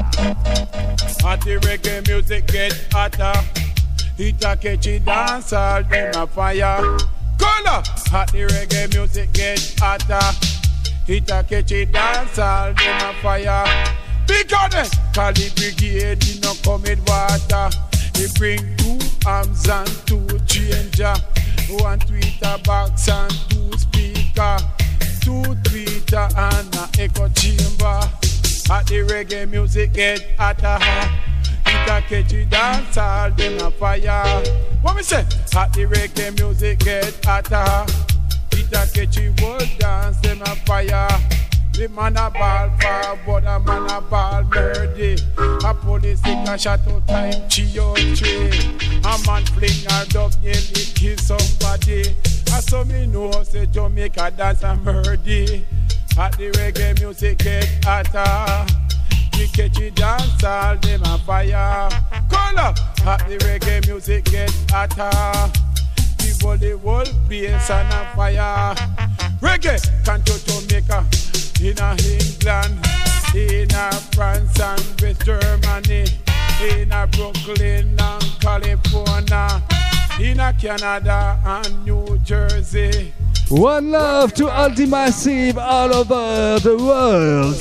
Hot the reggae music get hotter. Hit a catchy dance all them a fire. Color. Hot the reggae music get hotter. Hit a catchy dance all them a fire. Because the Cali Brigade did not come with water. They bring two arms and two changer, one tweeter box and two speaker, two tweeter and an echo chamber. At the reggae music get hotter, it a catchy dance all them a fire. What me say? At the reggae music get hotter, it a catchy world dance them a fire. The man a ball forward, a man a ball murder. A police take a shot out time, chio tree. A man fling a dog, nearly kill somebody. I saw me know say Jamaica dance a murder. At the reggae music get hotter. The catchy dance all them a fire. Color. At the reggae music get hotter. The volleyball bass and a fire. Reggae come to Jamaica. In a England, in a France and West Germany, in a Brooklyn and California, in a Canada and New Jersey. One love to all the massive all over the world.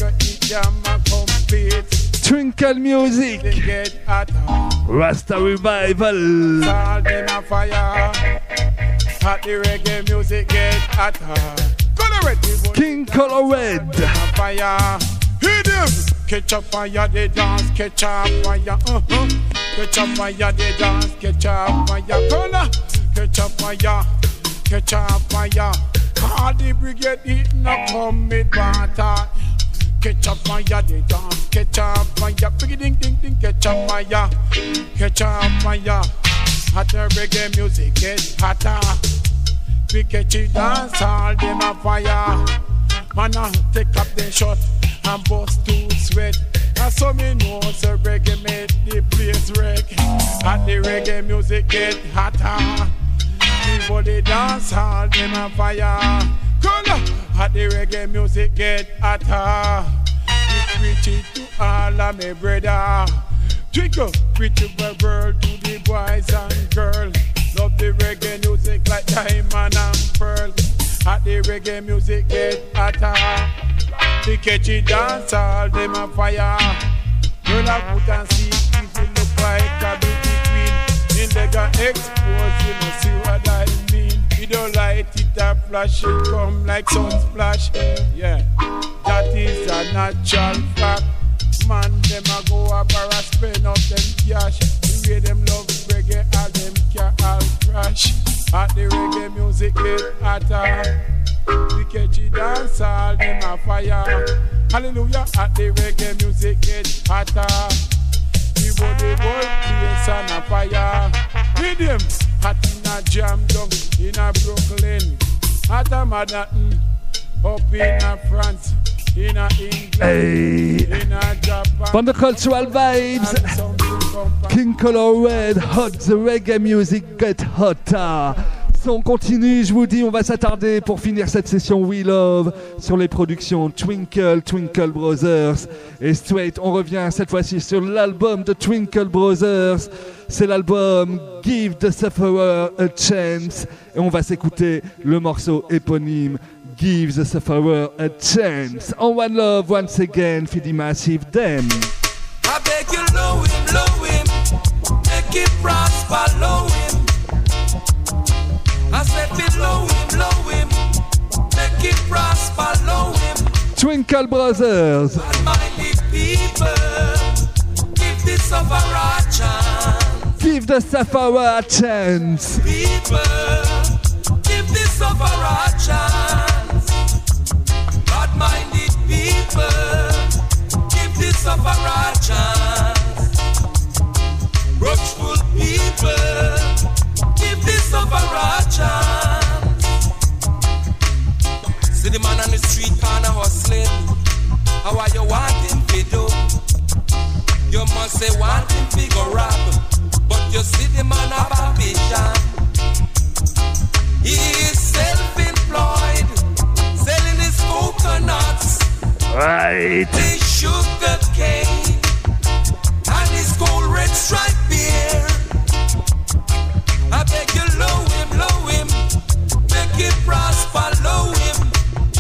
Twinkle music, Rasta Revival. hot the reggae music get hotter. Color red, King Color Red. Fire, hit him. Catch up fire, they dance. Catch up fire, uh huh. Catch up fire, they dance. Catch up fire, color. Catch up fire, catch up fire. All the brigade it no come with water. Catch up fire, they dance. Catch up fire, big ding ding ding. Catch up fire, catch up fire. Hotter reggae music get hotter. We catch it dance, all them a fire. Man a take up the shot and bust to sweat. And so me know so reggae make the place wreck. At the reggae music get hotter. Everybody dance, all them a fire. Color, at the reggae music get hotter. We preach it to all of me brother. Twinkle, preach to the world, to the boys and girls. Love the reggae music like diamond and pearl. At the reggae music get hotter. The catchy dance, all them a fire. Girl I put and see if you look like a beauty queen. In the got exposed, you know see what I mean. You don't light it a flash, it come like sun splash. Yeah, that is a natural fact. Man, them a go a bar and spend up them cash. The way them love reggae, all them can all crash. At the reggae music get hotter. The catchy dance, all them a fire. Hallelujah, at the reggae music get hotter. The body boy place on a fire. With them, hot in a jam down in a Brooklyn. At a Manhattan, up in a France. Hey. From the cultural vibes, King Color Red, hot the reggae music get hotter. Si on continue, je vous dis, on va s'attarder pour finir cette session We Love sur les productions Twinkle, Twinkle Brothers. Et straight, on revient cette fois-ci sur l'album de Twinkle Brothers. C'est l'album Give the Sufferer a Chance. Et on va s'écouter le morceau éponyme Give the Sufferer a Chance. On One Love once again for the massive them. I beg you, low him, low him, make it prosper, low him. I said below him, low him, make it prosper, low him. Twinkle Brothers. Bad-minded people, give the sufferer a chance. Give the sufferer a chance. People, give the sufferer a chance. Bad-minded people, give the sufferer a chance. Roachful people, give the sufferer a chance. See the man on the street corner hustling. How are you wanting to do? You must say wanting to go rob, but you see the man a ambition. He is self-employed, selling his coconuts, right? His sugar cane and his cold red stripe beer. I beg you, low him, low him, make it prosper, low him.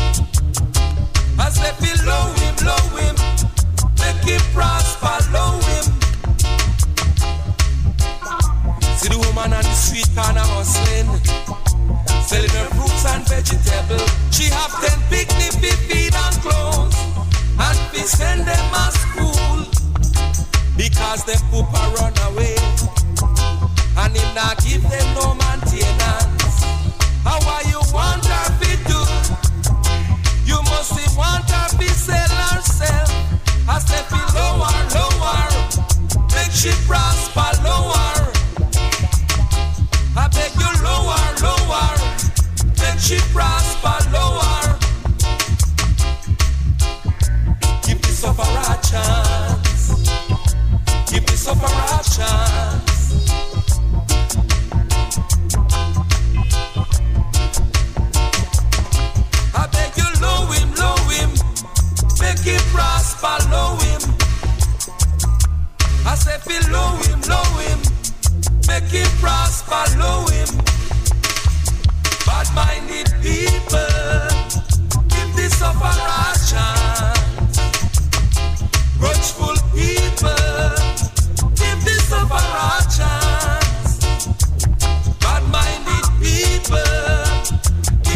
I said below him, low him, make it prosper, low him. See the woman on the street corner hustling, selling her fruits and vegetables. She have ten picnic fi feed and clothes, and fi send them a school, because them poopa run away, and him not give them no maintenance. How are you want her fi do? You must see want her fi sell herself. I step fi lower, lower, make she prosper, lower. I beg you, lower, lower, make she prosper, lower. Give the sufferer a chance. Give the sufferer a chance. I beg you, low him, low him, make it prosper, low him. I say below him, low him, make it prosper, low him. Bad-minded people,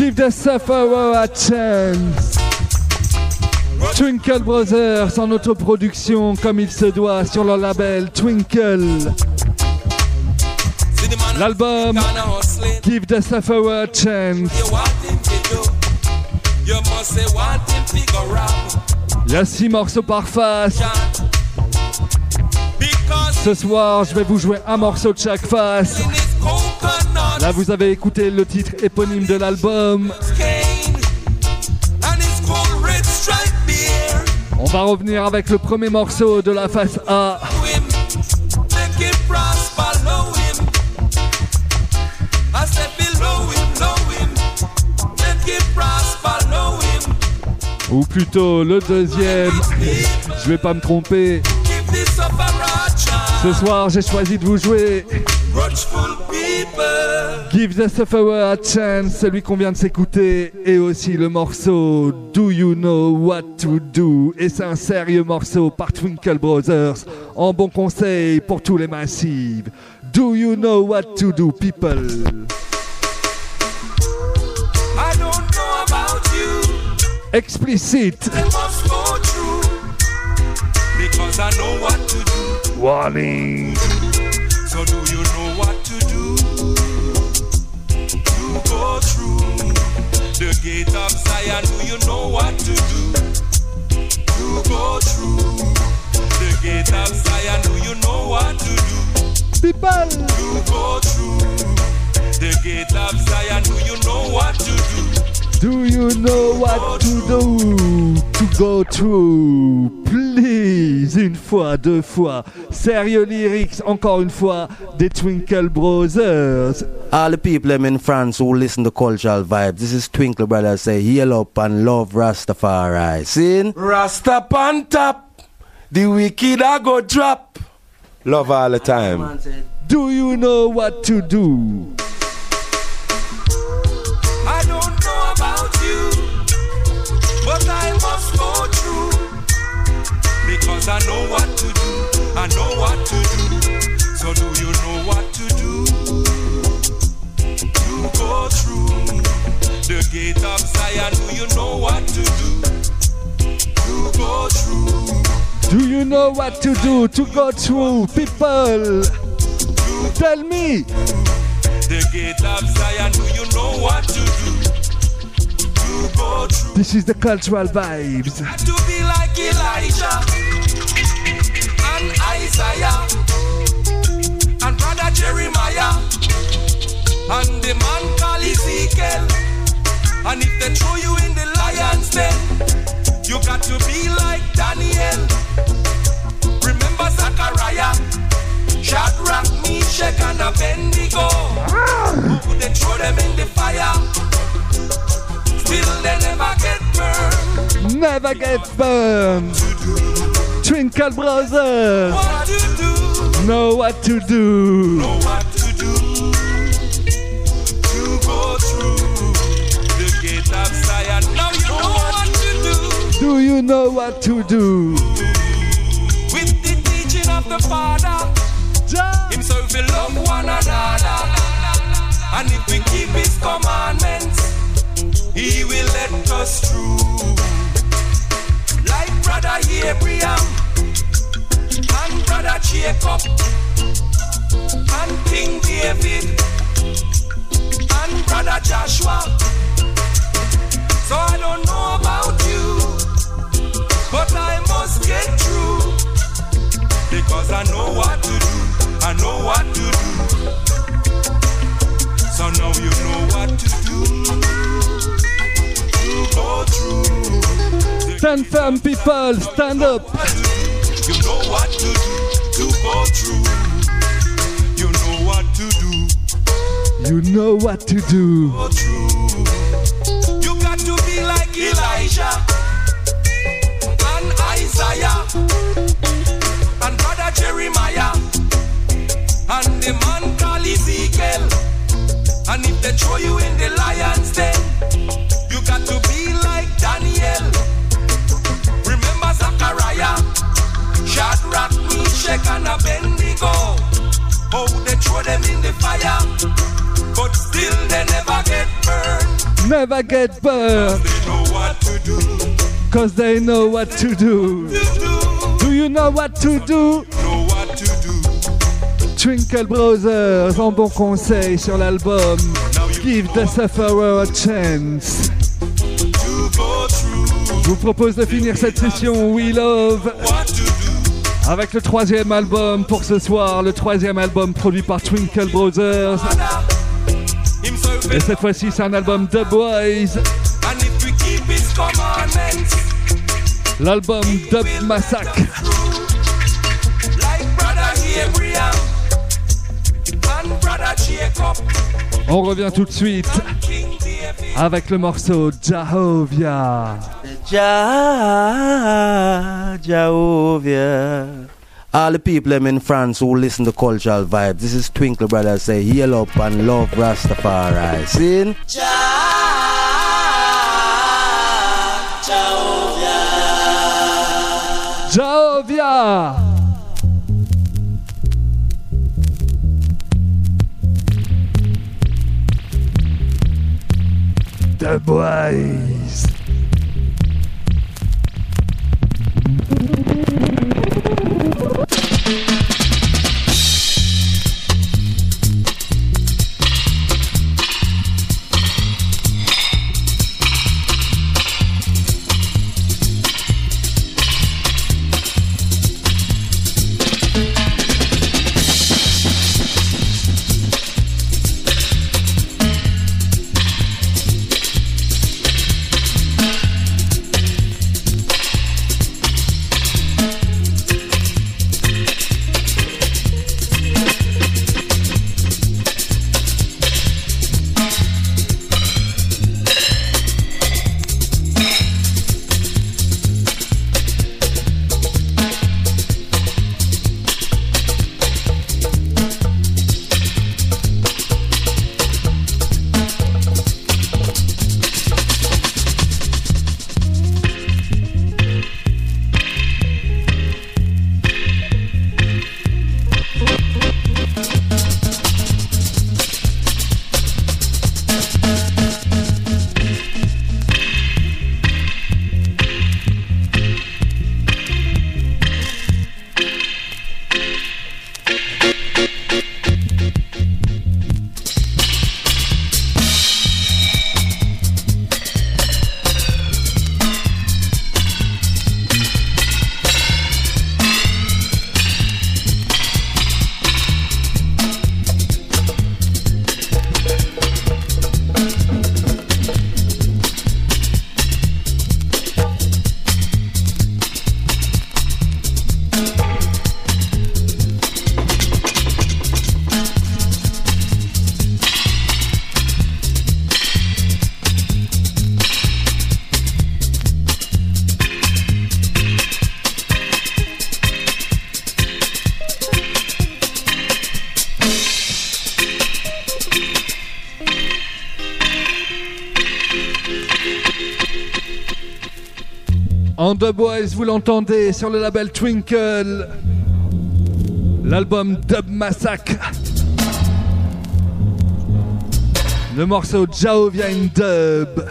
Give the sufferer a chance. Twinkle Brothers en autoproduction comme il se doit sur leur label Twinkle. L'album Give the Sufferer a Chance. Il y a six morceaux par face. Ce soir, je vais vous jouer un morceau de chaque face. Là, vous avez écouté le titre éponyme de l'album. On va revenir avec le premier morceau de la face A. Ou plutôt le deuxième. Je vais pas me tromper. Ce soir, j'ai choisi de vous jouer Give the Sufferer a Chance, celui qu'on vient de s'écouter, et aussi le morceau Do You Know What to Do. Et c'est un sérieux morceau par Twinkle Brothers, en bon conseil pour tous les massifs. Do you know what to do, people? I don't know about you. Explicit. I must go through because I know what to do. Warning. So do you know what to do? To go through the gate of Zion. Do you know what to do? To go through the gate of Zion. Do you know what to do? People. To go through the gate of Zion. Do you know what to do? Do you know what to do to go through? Please, une fois, deux fois. Sérieux lyrics, encore une fois, des Twinkle Brothers. All the people in France who listen to Cultural Vibes, this is Twinkle Brothers say, heal up and love Rastafari. Sin? Rasta on top, the wicked I go drop. Love all the time. Do you know what to do? I don't know about you, but I must go through because I know what to do. I know what to do. So do you know what to do? To go through the gate of Zion. Do you know what to do? To go through. Do you know what to do to go through, people? Tell me. The gate of Zion, do you know what to do? To go through. This is the Cultural Vibes. To be like Elijah and Isaiah and brother Jeremiah and the man called Ezekiel. And if they throw you in the lion's den, you got to be like Daniel. Remember Zachariah, Shadrach, Meshach and Abednego. Oh, they throw them in the fire, still they never get burned. Never get burned. Twinkle Brothers. What to do? Know what to do. Know what to do. To go through the gate of Zion. Now you know what to do. Do you know what to do? With the teaching of the Father, himself will love one another. And if we keep his commandments, he will let us through. Like brother Abraham and brother Jacob and King David and brother Joshua. So I don't know about you, but I must get through because I know what to do. I know what to do. So now you know what to do. To go through. Stand firm, people. Stand up. You know what to do. To go through. You know what to do. You know what to do. Go through. You got to be like Elijah and Isaiah and brother Jeremiah and the man called Ezekiel. And if they throw you in the lion's den, you got to be like Daniel. Remember Zachariah, Shadrach, Meshach and Abednego. Oh, they throw them in the fire, but still they never get burned. never get burned. Cause they know what to do. Do you know what to do? Twinkle Brothers en bon conseil sur l'album Give the Sufferer a Chance. Je vous propose de finir cette session We Love avec le troisième album pour ce soir, le troisième album produit par Twinkle Brothers. Et cette fois-ci, c'est un album Dubwise. L'album Dub Massacre. On revient tout de suite avec le morceau Jahovia. Jah, Jehovah. All the people them in France who listen to Cultural Vibes, this is Twinkle Brothers say, heal up and love Rastafari. Sing? Jah, Jehovah. Jehovah. The boys. En The Boys, vous l'entendez sur le label Twinkle. L'album Dub Massacre. Le morceau Jehovah in Dub.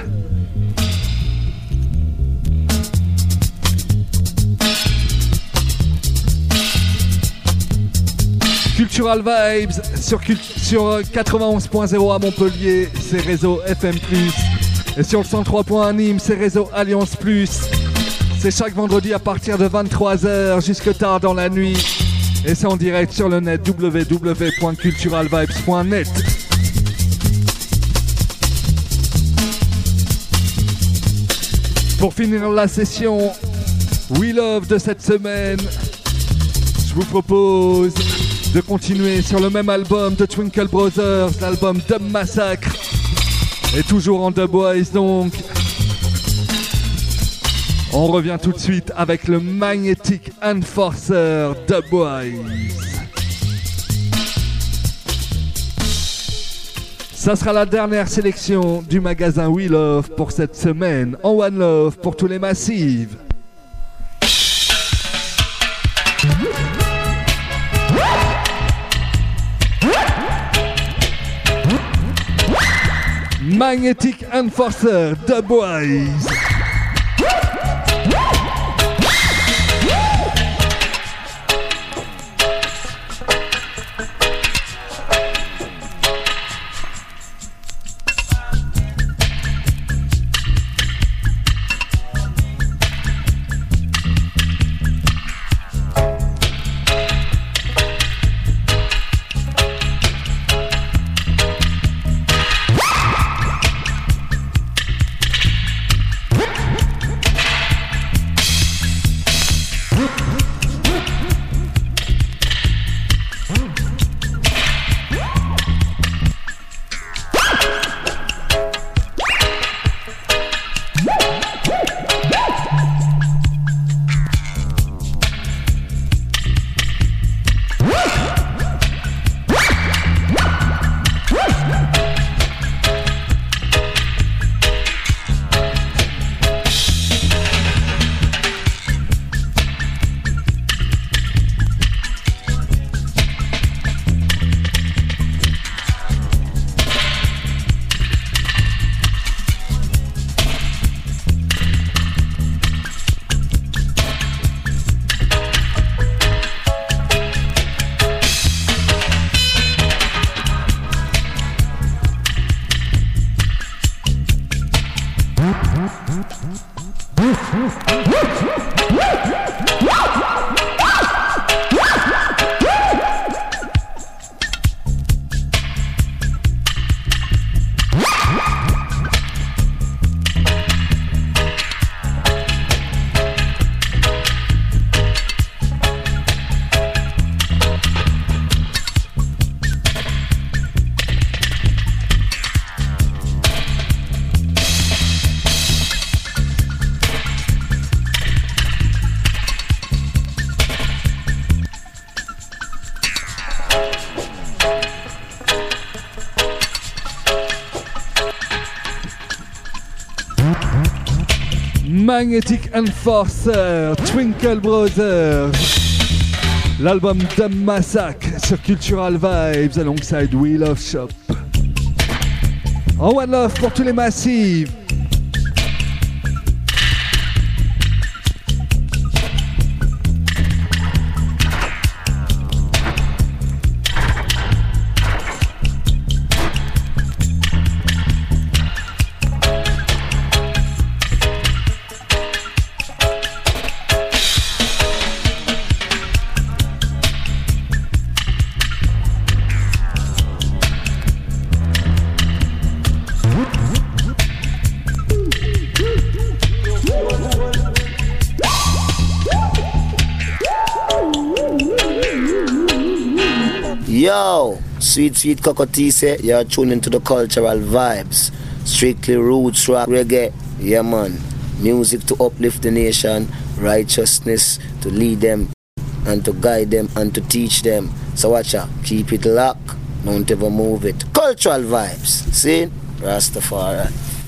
Cultural Vibes sur, sur quatre-vingt-onze point zéro à Montpellier, c'est réseau F M plus. Et sur le cent trois point un à Nîmes, c'est réseau Alliance plus. C'est chaque vendredi à partir de vingt-trois heures jusque tard dans la nuit. Et c'est en direct sur le net w w w point cultural vibes point net. Pour finir la session We Love de cette semaine, je vous propose de continuer sur le même album de Twinkle Brothers, l'album Dub Massacre. Et toujours en The Boys donc. On revient tout de suite avec le Magnetic Enforcer The Boys. Ça sera la dernière sélection du magasin We Love pour cette semaine. En One Love pour tous les massifs. Magnetic Enforcer, Dubwise. Magnetic Enforcer, Twinkle Brothers. L'album Dumb Massacre sur Cultural Vibes alongside Wheel of Shop. En One Love pour tous les massifs. Yo, sweet, sweet Cocotise, you're tuning to the Cultural Vibes. Strictly roots, rock, reggae, yeah man. Music to uplift the nation, righteousness to lead them and to guide them and to teach them. So watch out, keep it locked, don't ever move it. Cultural Vibes, see? Rastafari.